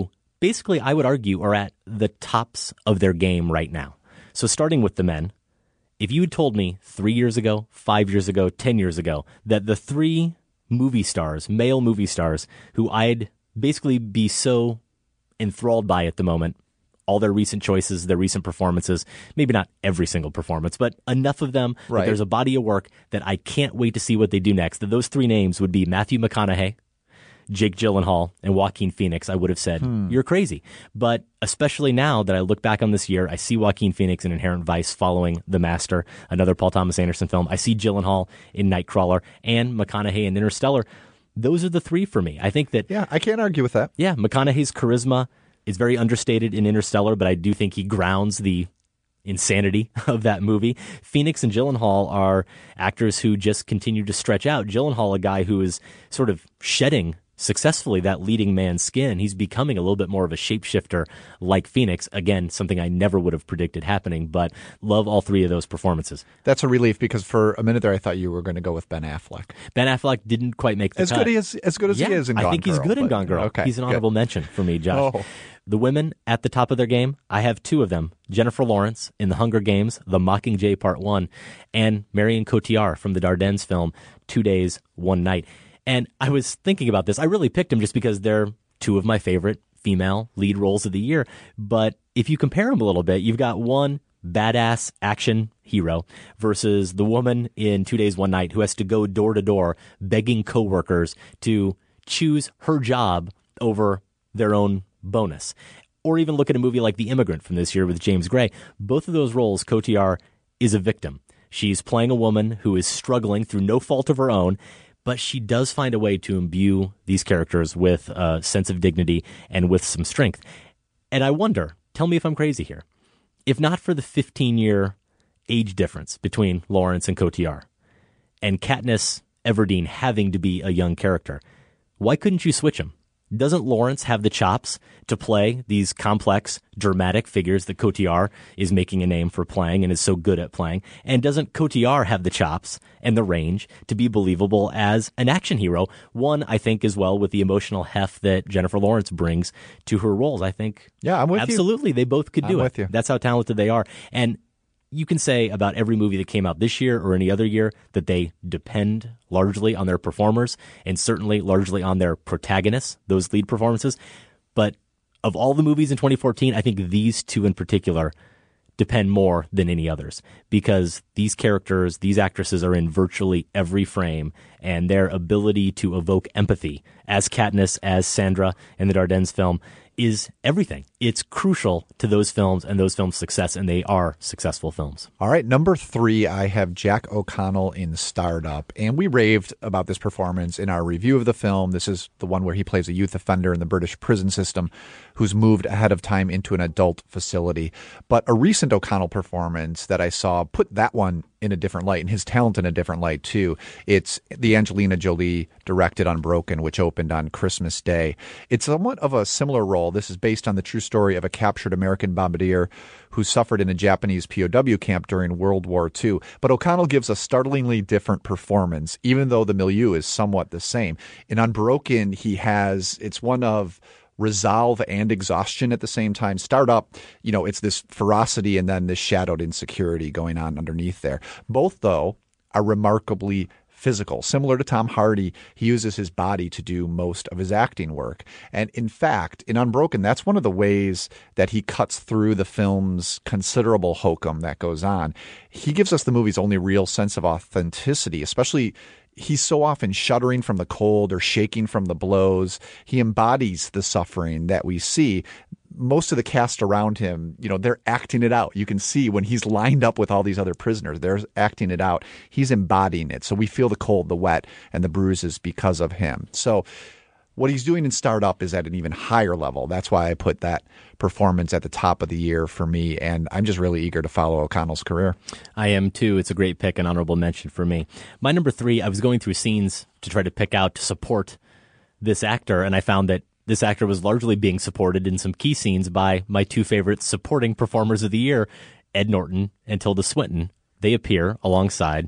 basically, I would argue, are at the tops of their game right now. So starting with the men, if you had told me 3 years ago, 5 years ago, 10 years ago, that the three movie stars, male movie stars, who I'd basically be so enthralled by at the moment, all their recent choices, their recent performances, maybe not every single performance, but enough of them that there's a body of work that I can't wait to see what they do next, that those three names would be Matthew McConaughey, Jake Gyllenhaal, and Joaquin Phoenix, I would have said, you're crazy. But especially now that I look back on this year, I see Joaquin Phoenix in Inherent Vice following The Master, another Paul Thomas Anderson film. I see Gyllenhaal in Nightcrawler and McConaughey in Interstellar. Those are the three for me. I think that... Yeah, I can't argue with that. Yeah, McConaughey's charisma is very understated in Interstellar, but I do think he grounds the insanity of that movie. Phoenix and Gyllenhaal are actors who just continue to stretch out. Gyllenhaal, a guy who is sort of shedding successfully that leading man's skin. He's becoming a little bit more of a shapeshifter like Phoenix. Again, something I never would have predicted happening, but love all three of those performances. That's a relief, because for a minute there I thought you were going to go with Ben Affleck. Ben Affleck didn't quite make the as cut. Good as he is in Gone Girl. I think he's good in Gone Girl. Okay, he's an honorable mention for me, Josh. Oh. The women at the top of their game, I have two of them. Jennifer Lawrence in The Hunger Games, The Mockingjay Part 1, and Marion Cotillard from the Dardennes film, 2 Days, One Night. And I was thinking about this. I really picked them just because they're two of my favorite female lead roles of the year. But if you compare them a little bit, you've got one badass action hero versus the woman in 2 Days, One Night who has to go door to door begging coworkers to choose her job over their own bonus. Or even look at a movie like The Immigrant from this year with James Gray. Both of those roles, Cotillard is a victim. She's playing a woman who is struggling through no fault of her own, but she does find a way to imbue these characters with a sense of dignity and with some strength. And I wonder, tell me if I'm crazy here, if not for the 15-year age difference between Lawrence and Cotillard, and Katniss Everdeen having to be a young character, why couldn't you switch them? Doesn't Lawrence have the chops to play these complex, dramatic figures that Cotillard is making a name for playing and is so good at playing? And doesn't Cotillard have the chops and the range to be believable as an action hero? One, I think, as well, with the emotional heft that Jennifer Lawrence brings to her roles. I think, yeah, I'm with absolutely, they both could do I'm it. with you. That's how talented they are. And you can say about every movie that came out this year or any other year that they depend largely on their performers and certainly largely on their protagonists, those lead performances. But of all the movies in 2014, I think these two in particular depend more than any others because these characters, these actresses are in virtually every frame, and their ability to evoke empathy as Katniss, as Sandra in the Dardennes film is everything. It's crucial to those films and those films' success, and they are successful films. All right, number 3, I have Jack O'Connell in Startup, and we raved about this performance in our review of the film. This is the one where he plays a youth offender in the British prison system who's moved ahead of time into an adult facility. But a recent O'Connell performance that I saw put that one in a different light, and his talent in a different light too. It's the Angelina Jolie directed Unbroken, which opened on Christmas Day. It's somewhat of a similar role. This is based on the true story of a captured American bombardier who suffered in a Japanese POW camp during World War II. But O'Connell gives a startlingly different performance, even though the milieu is somewhat the same. In Unbroken, it's one of resolve and exhaustion at the same time. Startup, it's this ferocity and then this shadowed insecurity going on underneath there. Both, though, are remarkably physical. Similar to Tom Hardy, he uses his body to do most of his acting work. And in fact, in Unbroken, that's one of the ways that he cuts through the film's considerable hokum that goes on. He gives us the movie's only real sense of authenticity, especially he's so often shuddering from the cold or shaking from the blows. He embodies the suffering that we see. Most of the cast around him, they're acting it out. You can see when he's lined up with all these other prisoners, they're acting it out. He's embodying it. So we feel the cold, the wet, and the bruises because of him. So what he's doing in Startup is at an even higher level. That's why I put that performance at the top of the year for me, and I'm just really eager to follow O'Connell's career. I am too. It's a great pick, an honorable mention for me. My number 3, I was going through scenes to try to pick out to support this actor, and I found that this actor was largely being supported in some key scenes by my 2 favorite supporting performers of the year, Ed Norton and Tilda Swinton. They appear alongside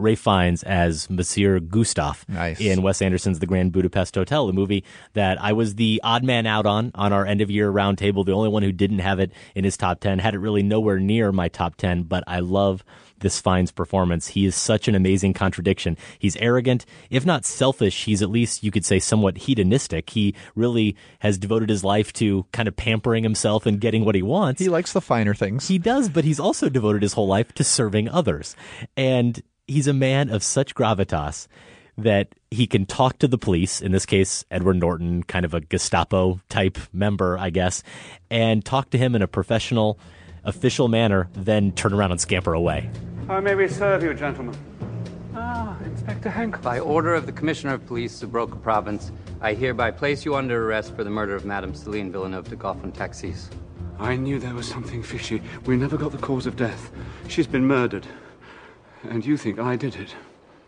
Ralph Fiennes as Monsieur Gustave in Wes Anderson's The Grand Budapest Hotel, a movie that I was the odd man out on our end-of-year roundtable, the only one who didn't have it in his top 10, had it really nowhere near my top 10, but I love this Fiennes performance. He is such an amazing contradiction. He's arrogant, if not selfish, he's at least, you could say, somewhat hedonistic. He really has devoted his life to kind of pampering himself and getting what he wants. He likes the finer things. He does, but he's also devoted his whole life to serving others. And he's a man of such gravitas that he can talk to the police, in this case, Edward Norton, kind of a Gestapo-type member, I guess, and talk to him in a professional, official manner, then turn around and scamper away. How may we serve you, gentlemen? Inspector Henkel. By order of the Commissioner of Police of Broca Province, I hereby place you under arrest for the murder of Madame Celine Villeneuve de Goffin Taxis. I knew there was something fishy. We never got the cause of death. She's been murdered. And you think I did it?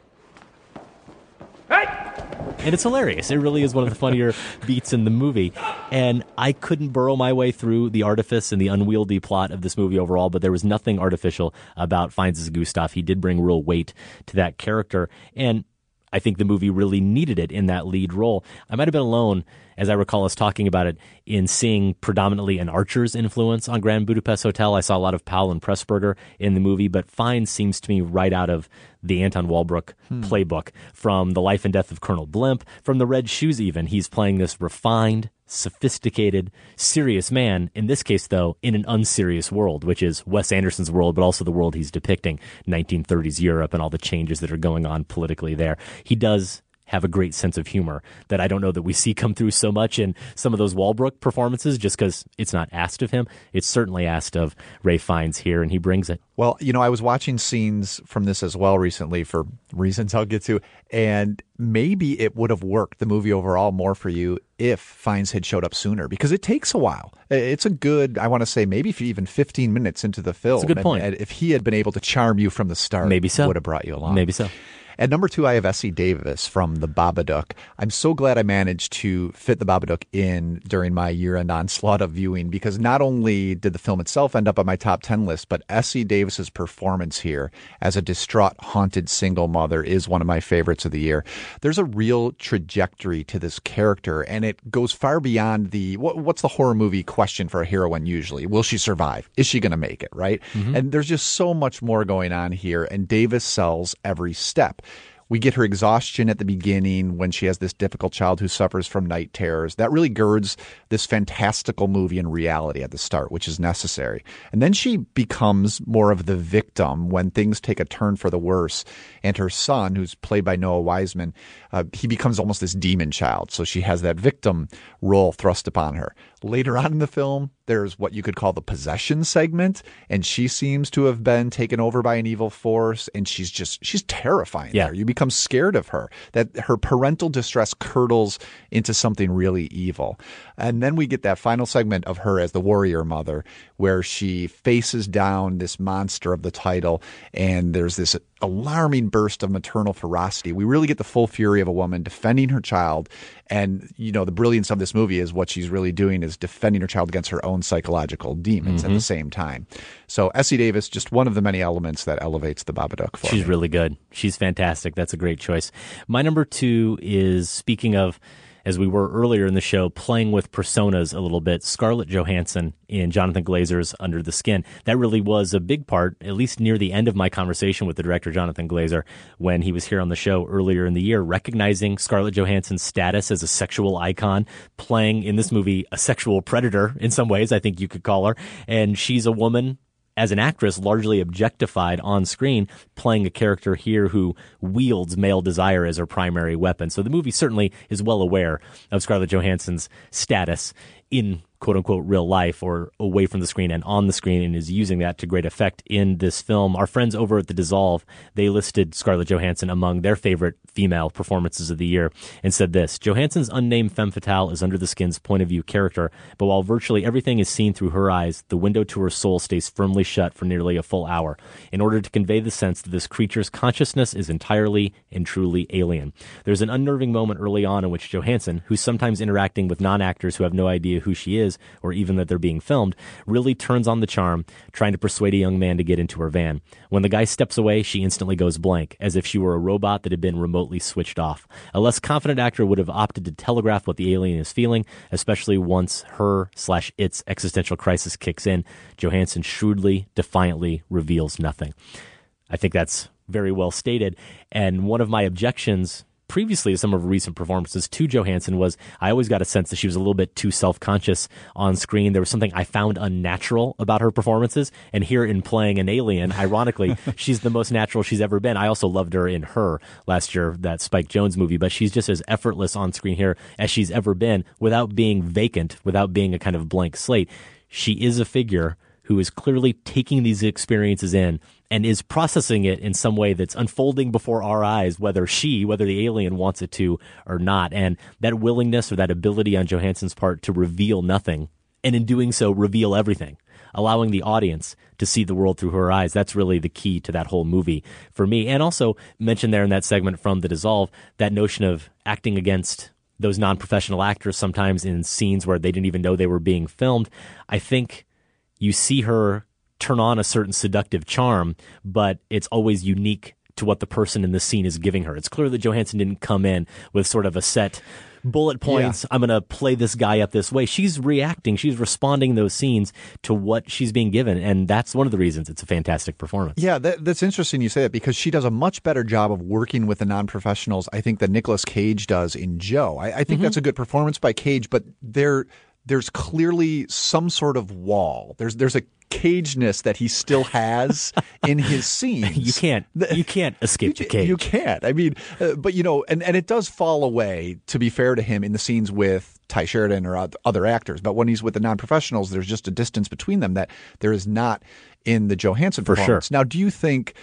And it's hilarious. It really is one of the funnier beats in the movie. And I couldn't burrow my way through the artifice and the unwieldy plot of this movie overall, but there was nothing artificial about Fiennes' Gustave. He did bring real weight to that character. And I think the movie really needed it in that lead role. I might have been alone, as I recall us talking about it, in seeing predominantly an Archer's influence on Grand Budapest Hotel. I saw a lot of Powell and Pressburger in the movie, but Fiennes seems to me right out of the Anton Walbrook playbook, from The Life and Death of Colonel Blimp, from The Red Shoes even. He's playing this refined, sophisticated, serious man, in this case, though, in an unserious world, which is Wes Anderson's world, but also the world he's depicting, 1930s Europe and all the changes that are going on politically there. He does have a great sense of humor that I don't know that we see come through so much in some of those Walbrook performances, just because it's not asked of him. It's certainly asked of Ralph Fiennes here, and he brings it. Well, I was watching scenes from this as well recently for reasons I'll get to, and maybe it would have worked, the movie overall, more for you if Fiennes had showed up sooner, because it takes a while. It's a good, I want to say, maybe even 15 minutes into the film. That's a good point. And if he had been able to charm you from the start, maybe so. It would have brought you along. Maybe so. At number 2, I have Essie Davis from The Babadook. I'm so glad I managed to fit The Babadook in during my year-end onslaught of viewing, because not only did the film itself end up on my top 10 list, but Essie Davis's performance here as a distraught, haunted single mother is one of my favorites of the year. There's a real trajectory to this character, and it goes far beyond the what's the horror movie question for a heroine usually? Will she survive? Is she going to make it, right? Mm-hmm. And there's just so much more going on here, and Davis sells every step. We get her exhaustion at the beginning when she has this difficult child who suffers from night terrors. That really girds this fantastical movie in reality at the start, which is necessary. And then she becomes more of the victim when things take a turn for the worse. And her son, who's played by Noah Wiseman, he becomes almost this demon child. So she has that victim role thrust upon her. Later on in the film, there's what you could call the possession segment, and she seems to have been taken over by an evil force, and she's terrifying there. You become scared of her, that her parental distress curdles into something really evil. And then we get that final segment of her as the warrior mother, where she faces down this monster of the title, and there's this alarming burst of maternal ferocity. We really get the full fury of a woman defending her child. And, the brilliance of this movie is what she's really doing is defending her child against her own psychological demons at the same time. So Essie Davis, just one of the many elements that elevates The Babadook for me. She's really good. She's fantastic. That's a great choice. My number 2 is, speaking of, as we were earlier in the show, playing with personas a little bit, Scarlett Johansson in Jonathan Glazer's Under the Skin. That really was a big part, at least near the end of my conversation with the director, Jonathan Glazer, when he was here on the show earlier in the year, recognizing Scarlett Johansson's status as a sexual icon, playing in this movie a sexual predator in some ways, I think you could call her. And she's a woman, as an actress, largely objectified on screen, playing a character here who wields male desire as her primary weapon. So the movie certainly is well aware of Scarlett Johansson's status in quote-unquote real life, or away from the screen and on the screen, and is using that to great effect in this film. Our friends over at The Dissolve, they listed Scarlett Johansson among their favorite female performances of the year and said this: Johansson's unnamed femme fatale is Under the Skin's point of view character, but while virtually everything is seen through her eyes, the window to her soul stays firmly shut for nearly a full hour in order to convey the sense that this creature's consciousness is entirely and truly alien. There's an unnerving moment early on in which Johansson, who's sometimes interacting with non-actors who have no idea who she is or even that they're being filmed, really turns on the charm, trying to persuade a young man to get into her van. When the guy steps away, she instantly goes blank, as if she were a robot that had been remotely switched off. A less confident actor would have opted to telegraph what the alien is feeling, especially once her/its existential crisis kicks in. Johansson shrewdly, defiantly reveals nothing. I think that's very well stated. And one of my objections previously to some of her recent performances to Johansson was I always got a sense that she was a little bit too self-conscious on screen. There was something I found unnatural about her performances. And here in playing an alien, ironically, she's the most natural she's ever been. I also loved her in Her last year, that Spike Jonze movie, but she's just as effortless on screen here as she's ever been without being vacant, without being a kind of blank slate. She is a figure who is clearly taking these experiences in and is processing it in some way that's unfolding before our eyes, whether the alien wants it to or not. And that willingness or that ability on Johansson's part to reveal nothing, and in doing so, reveal everything, allowing the audience to see the world through her eyes. That's really the key to that whole movie for me. And also mentioned there in that segment from The Dissolve, that notion of acting against those non-professional actors sometimes in scenes where they didn't even know they were being filmed. I think you see her turn on a certain seductive charm, but it's always unique to what the person in the scene is giving her. It's clear that Johansson didn't come in with sort of a set bullet points. Yeah. I'm going to play this guy up this way. She's reacting. She's responding in those scenes to what she's being given. And that's one of the reasons it's a fantastic performance. Yeah, that's interesting you say that, because she does a much better job of working with the non-professionals, I think, than Nicolas Cage does in Joe. I think that's a good performance by Cage, but there's clearly some sort of wall. There's a cageness that he still has in his scenes. You can't escape the cage. You can't. I mean, but and it does fall away, to be fair to him, in the scenes with Ty Sheridan or other actors. But when he's with the non-professionals, there's just a distance between them that there is not in the Johansson performance. Sure. Now, do you think?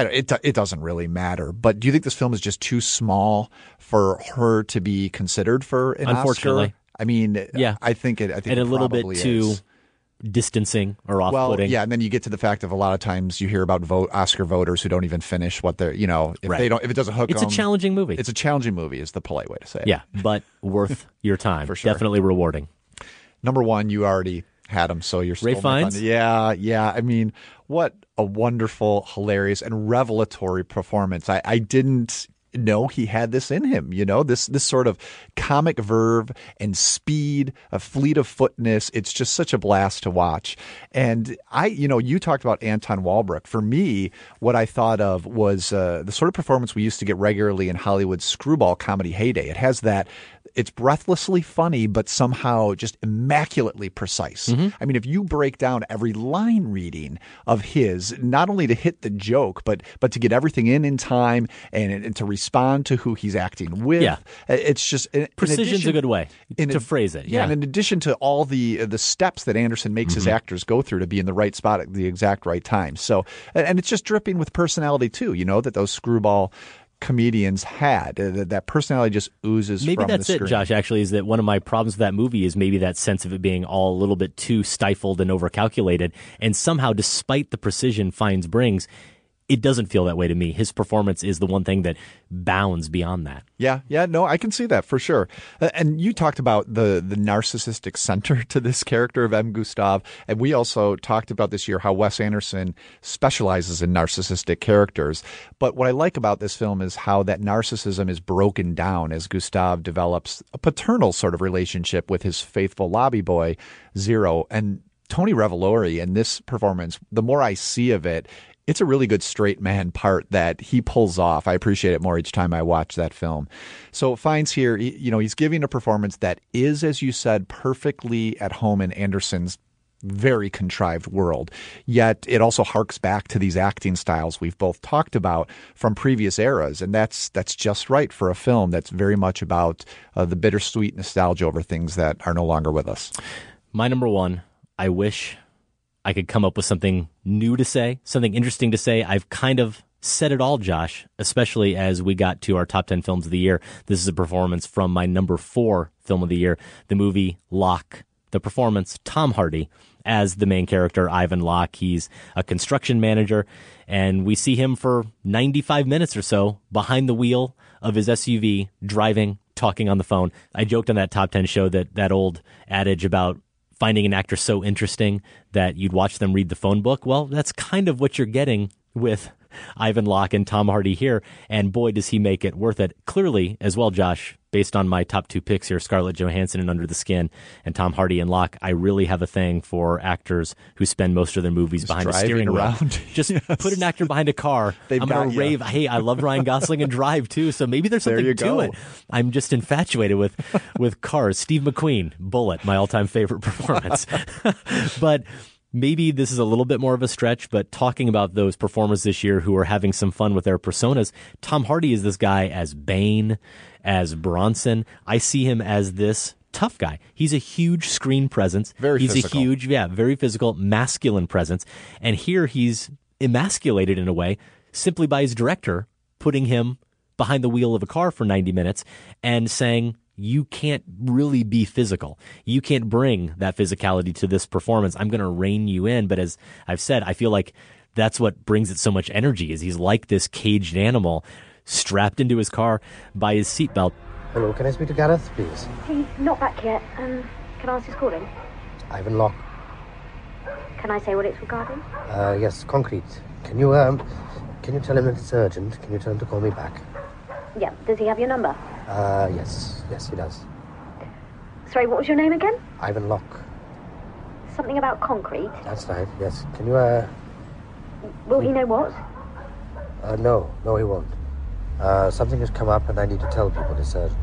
It doesn't really matter, but do you think this film is just too small for her to be considered for an Unfortunately. Oscar? I mean, yeah, I think it and a little bit too distancing or off-putting. Well, yeah, and then you get to the fact of a lot of times you hear about Oscar voters who don't even finish what they're, if it doesn't hook them. It's a challenging movie. It's a challenging movie is the polite way to say it. Yeah, but worth your time. For sure. Definitely rewarding. Number one, you already had him, so you're still Ralph Fiennes? Yeah. I mean, what a wonderful, hilarious, and revelatory performance. I didn't know he had this in him, this sort of comic verve and speed, a fleet of footness. It's just such a blast to watch. And you talked about Anton Walbrook. For me, what I thought of was the sort of performance we used to get regularly in Hollywood's screwball comedy heyday. It has that. It's breathlessly funny, but somehow just immaculately precise. Mm-hmm. I mean, if you break down every line reading of his, not only to hit the joke, but to get everything in time and to respond to who he's acting with, it's just precision's a good way to phrase it. Yeah, and in addition to all the steps that Anderson makes his actors go through to be in the right spot at the exact right time. So, and it's just dripping with personality too. That those screwball comedians had. That personality just oozes maybe from the screen. Maybe that's it, Josh, actually, is that one of my problems with that movie is maybe that sense of it being all a little bit too stifled and overcalculated, and somehow, despite the precision Fiennes brings, it doesn't feel that way to me. His performance is the one thing that bounds beyond that. Yeah, no, I can see that for sure. And you talked about the narcissistic center to this character of M. Gustav, and we also talked about this year how Wes Anderson specializes in narcissistic characters. But what I like about this film is how that narcissism is broken down as Gustav develops a paternal sort of relationship with his faithful lobby boy, Zero. And Tony Revolori in this performance, the more I see of it, it's a really good straight man part that he pulls off. I appreciate it more each time I watch that film. So Fiennes here, he's giving a performance that is, as you said, perfectly at home in Anderson's very contrived world. Yet it also harks back to these acting styles we've both talked about from previous eras. And that's just right for a film that's very much about the bittersweet nostalgia over things that are no longer with us. My number one, I wish I could come up with something new to say, something interesting to say. I've kind of said it all, Josh, especially as we got to our top 10 films of the year. This is a performance from my number 4 film of the year, the movie Locke. The performance, Tom Hardy as the main character, Ivan Locke. He's a construction manager, and we see him for 95 minutes or so behind the wheel of his SUV driving talking on the phone. I joked on that Top 10 show that old adage about finding an actor so interesting that you'd watch them read the phone book. Well, that's kind of what you're getting with Ivan Locke and Tom Hardy here, and boy, does he make it worth it. Clearly, as well, Josh, based on my top 2 picks here, Scarlett Johansson in Under the Skin and Tom Hardy and Locke, I really have a thing for actors who spend most of their movies behind a steering wheel. Just put an actor behind a car. I'm going to rave. Hey, I love Ryan Gosling and Drive, too, so maybe there's something to it. I'm just infatuated with cars. Steve McQueen, Bullet, my all-time favorite performance. But maybe this is a little bit more of a stretch, but talking about those performers this year who are having some fun with their personas, Tom Hardy is this guy as Bane, as Bronson. I see him as this tough guy. He's a huge screen presence. He's physical. A huge, very physical, masculine presence. And here he's emasculated in a way simply by his director putting him behind the wheel of a car for 90 minutes and saying, you can't really be physical. You can't bring that physicality to this performance. I'm going to rein you in. But as I've said, I feel like that's what brings it so much energy is he's like this caged animal strapped into his car by his seatbelt. Hello, can I speak to Gareth, please? He's not back yet. Can I ask who's calling? Ivan Locke. Can I say what it's regarding? Yes, concrete. Can you tell him that it's urgent? Can you tell him to call me back? Yeah. Does he have your number? Yes, he does. Sorry, what was your name again? Ivan Locke. Something about concrete? That's right, yes. Can you, Will he know what? No, he won't. Something has come up and I need to tell people it's urgent.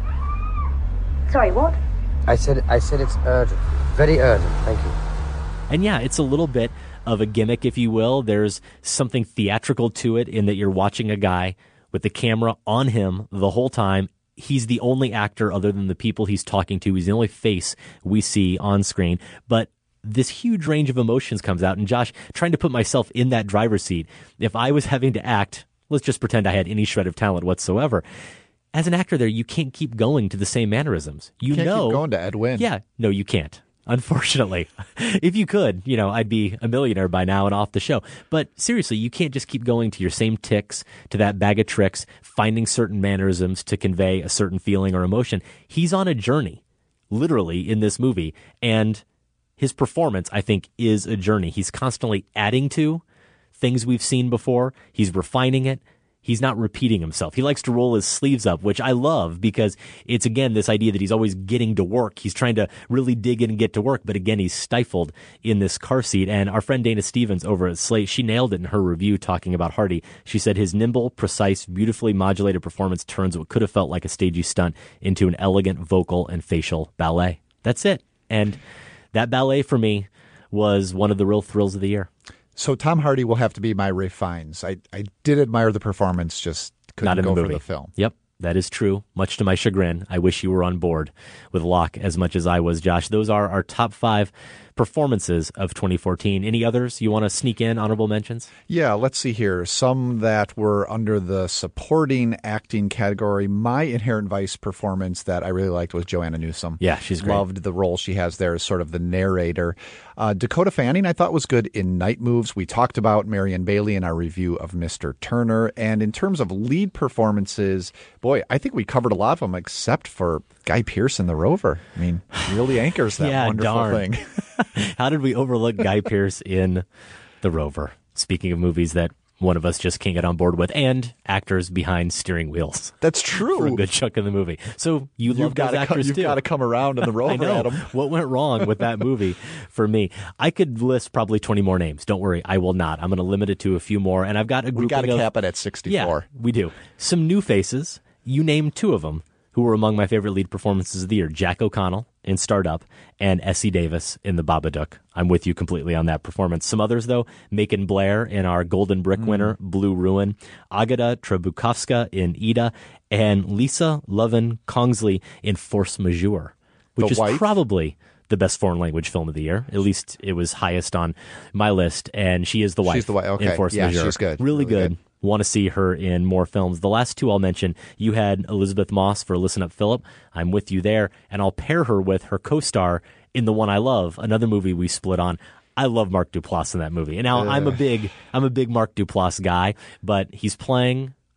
Sorry, what? I said it's urgent. Very urgent, thank you. And yeah, it's a little bit of a gimmick, if you will. There's something theatrical to it in that you're watching a guy with the camera on him the whole time. He's the only actor other than the people he's talking to. He's the only face we see on screen. But this huge range of emotions comes out. And Josh, trying to put myself in that driver's seat, if I was having to act, let's just pretend I had any shred of talent whatsoever. As an actor there, you can't keep going to the same mannerisms. You can't know, keep going to Ed Wynn. Yeah, no, you can't. Unfortunately, if you could, I'd be a millionaire by now and off the show. But seriously, you can't just keep going to your same tics, to that bag of tricks, finding certain mannerisms to convey a certain feeling or emotion. He's on a journey, literally, in this movie. And his performance, I think, is a journey. He's constantly adding to things we've seen before. He's refining it. He's not repeating himself. He likes to roll his sleeves up, which I love because it's, again, this idea that he's always getting to work. He's trying to really dig in and get to work, but again, he's stifled in this car seat. And our friend Dana Stevens over at Slate, she nailed it in her review talking about Hardy. She said his nimble, precise, beautifully modulated performance turns what could have felt like a stagey stunt into an elegant vocal and facial ballet. That's it. And that ballet for me was one of the real thrills of the year. So Tom Hardy will have to be my Ralph Fiennes. I did admire the performance, just couldn't Not in go the movie. for the film. Yep, that is true. Much to my chagrin, I wish you were on board with Locke as much as I was, Josh. Those are our top 5 performances of 2014. Any others you want to sneak in, honorable mentions? Yeah, let's see here. Some that were under the supporting acting category. My Inherent Vice performance that I really liked was Joanna Newsom. Yeah, she's great. Loved the role she has there as sort of the narrator. Dakota Fanning I thought was good in Night Moves. We talked about Marion Bailey in our review of Mr. Turner. And in terms of lead performances, boy, I think we covered a lot of them except for Guy Pearce in The Rover. I mean, he really anchors that wonderful thing. How did we overlook Guy Pearce in The Rover? Speaking of movies that one of us just can't get on board with, and actors behind steering wheels. That's true. For a good chunk of the movie. So you love those actors You've got to come around in The Rover, I know. Adam. What went wrong with that movie for me? I could list probably 20 more names. Don't worry, I will not. I'm going to limit it to a few more, and I've got a group. We got to cap it at 64. Yeah, we do. Some new faces. You named 2 of them who were among my favorite lead performances of the year. Jack O'Connell in Startup and Essie Davis in The Babadook. I'm with you completely on that performance. Some others, though, Macon Blair in our Golden Brick winner, Blue Ruin, Agata Trebukovska in Ida, and Lisa Lovin-Kongsley in Force Majeure, which is probably the best foreign language film of the year. At least it was highest on my list, and she is the wife. She's the wife, okay. In Force Majeure. She's good. Really good. Want to see her in more films. The last 2 I'll mention, you had Elizabeth Moss for Listen Up, Philip. I'm with you there, and I'll pair her with her co-star in The One I Love, another movie we split on. I love Mark Duplass in that movie. And now I'm a big Mark Duplass guy, but he's playing,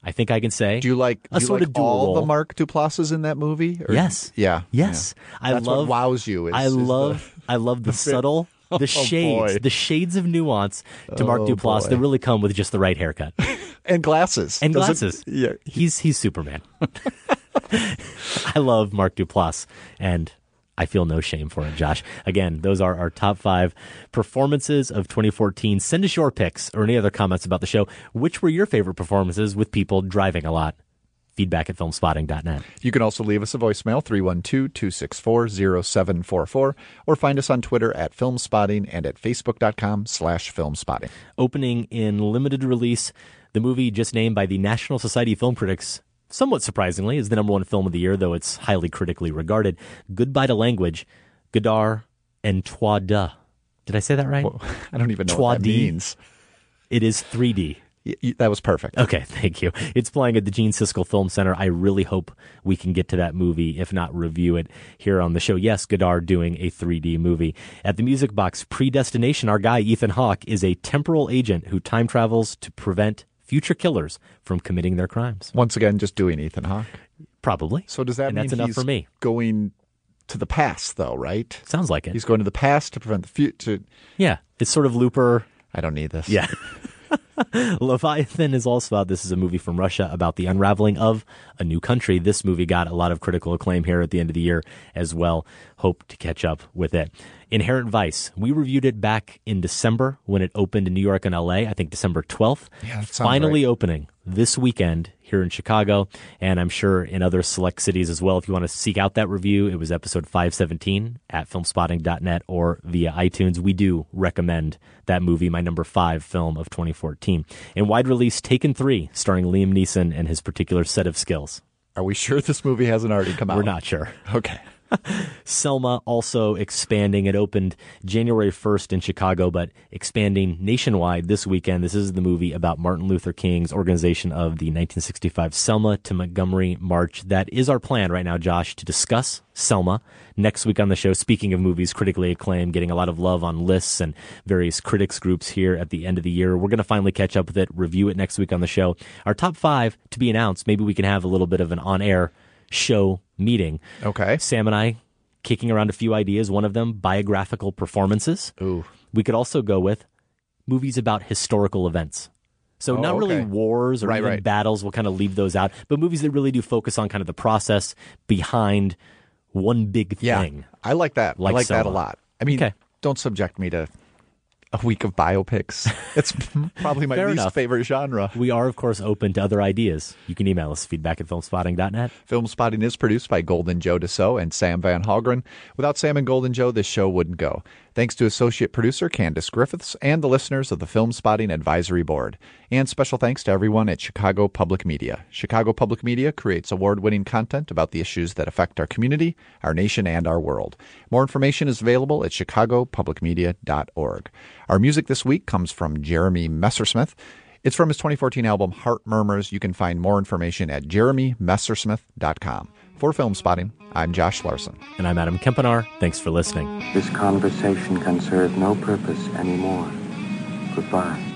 I think I can say. Do you like dual all role. the Mark Duplass's in that movie? Or- Yes. Yeah. Yes. Yeah. That's what wows you. I love the subtle, the shades, boy. the shades of nuance to Mark Oh, Duplass boy. that really come with just the right haircut. And glasses. And Does it- glasses. yeah. He's Superman. I love Mark Duplass, and I feel no shame for it, Josh. Again, those are our top 5 performances of 2014. Send us your picks or any other comments about the show. Which were your favorite performances with people driving a lot? Feedback at filmspotting.net. You can also leave us a voicemail, 312-264-0744, or find us on Twitter at Filmspotting and at Facebook.com/Filmspotting. Opening in limited release, the movie just named by the National Society of Film Critics, somewhat surprisingly, is the #1 film of the year, though it's highly critically regarded. Goodbye to Language, Godard and Trois D. Did I say that right? Well, I don't even know Trois what that D. means. It is 3D. That was perfect. Okay, thank you. It's playing at the Gene Siskel Film Center. I really hope we can get to that movie, if not review it here on the show. Yes, Godard doing a 3D movie. At the Music Box, Predestination, our guy Ethan Hawke is a temporal agent who time travels to prevent future killers from committing their crimes. Once again, just doing Ethan Hawke. Probably. So does that And mean that's enough he's for me. going to the past, though, right? Sounds like it. He's going to the past to prevent the future. Yeah, it's sort of Looper. I don't need this. Yeah. Leviathan is also out. This is a movie from Russia about the unraveling of a new country. This movie got a lot of critical acclaim here at the end of the year as well. Hope to catch up with it. Inherent Vice. We reviewed it back in December when it opened in New York and LA. I think December 12th. Yeah, that sounds Finally right. opening this weekend here in Chicago, and I'm sure in other select cities as well. If you want to seek out that review, it was episode 517 at filmspotting.net or via iTunes. We do recommend that movie, my number 5 film of 2014. In wide release, Taken 3, starring Liam Neeson and his particular set of skills. Are we sure this movie hasn't already come out? We're not sure. Okay. Selma also expanding. It opened January 1st in Chicago, but expanding nationwide this weekend. This is the movie about Martin Luther King's organization of the 1965 Selma to Montgomery March. That is our plan right now, Josh, to discuss Selma next week on the show. Speaking of movies critically acclaimed, getting a lot of love on lists and various critics groups here at the end of the year. We're going to finally catch up with it, review it next week on the show. Our top 5 to be announced. Maybe we can have a little bit of an on-air show meeting. Okay. Sam and I kicking around a few ideas. One of them, biographical performances. Ooh. We could also go with movies about historical events. So not really wars or even battles. We'll kind of leave those out. But movies that really do focus on kind of the process behind one big thing. I like that. I like that a Selma. lot. I mean, don't subject me to a week of biopics. It's probably my Fair least enough. favorite genre. We are, of course, open to other ideas. You can email us, feedback at filmspotting.net. Filmspotting is produced by Golden Joe Dassault and Sam Van Hallgren. Without Sam and Golden Joe, this show wouldn't go. Thanks to associate producer Candace Griffiths and the listeners of the Filmspotting Advisory Board. And special thanks to everyone at Chicago Public Media. Chicago Public Media creates award-winning content about the issues that affect our community, our nation, and our world. More information is available at chicagopublicmedia.org. Our music this week comes from Jeremy Messersmith. It's from his 2014 album Heart Murmurs. You can find more information at jeremymessersmith.com. For Filmspotting, I'm Josh Larson. And I'm Adam Kempenaar. Thanks for listening. This conversation can serve no purpose anymore. Goodbye.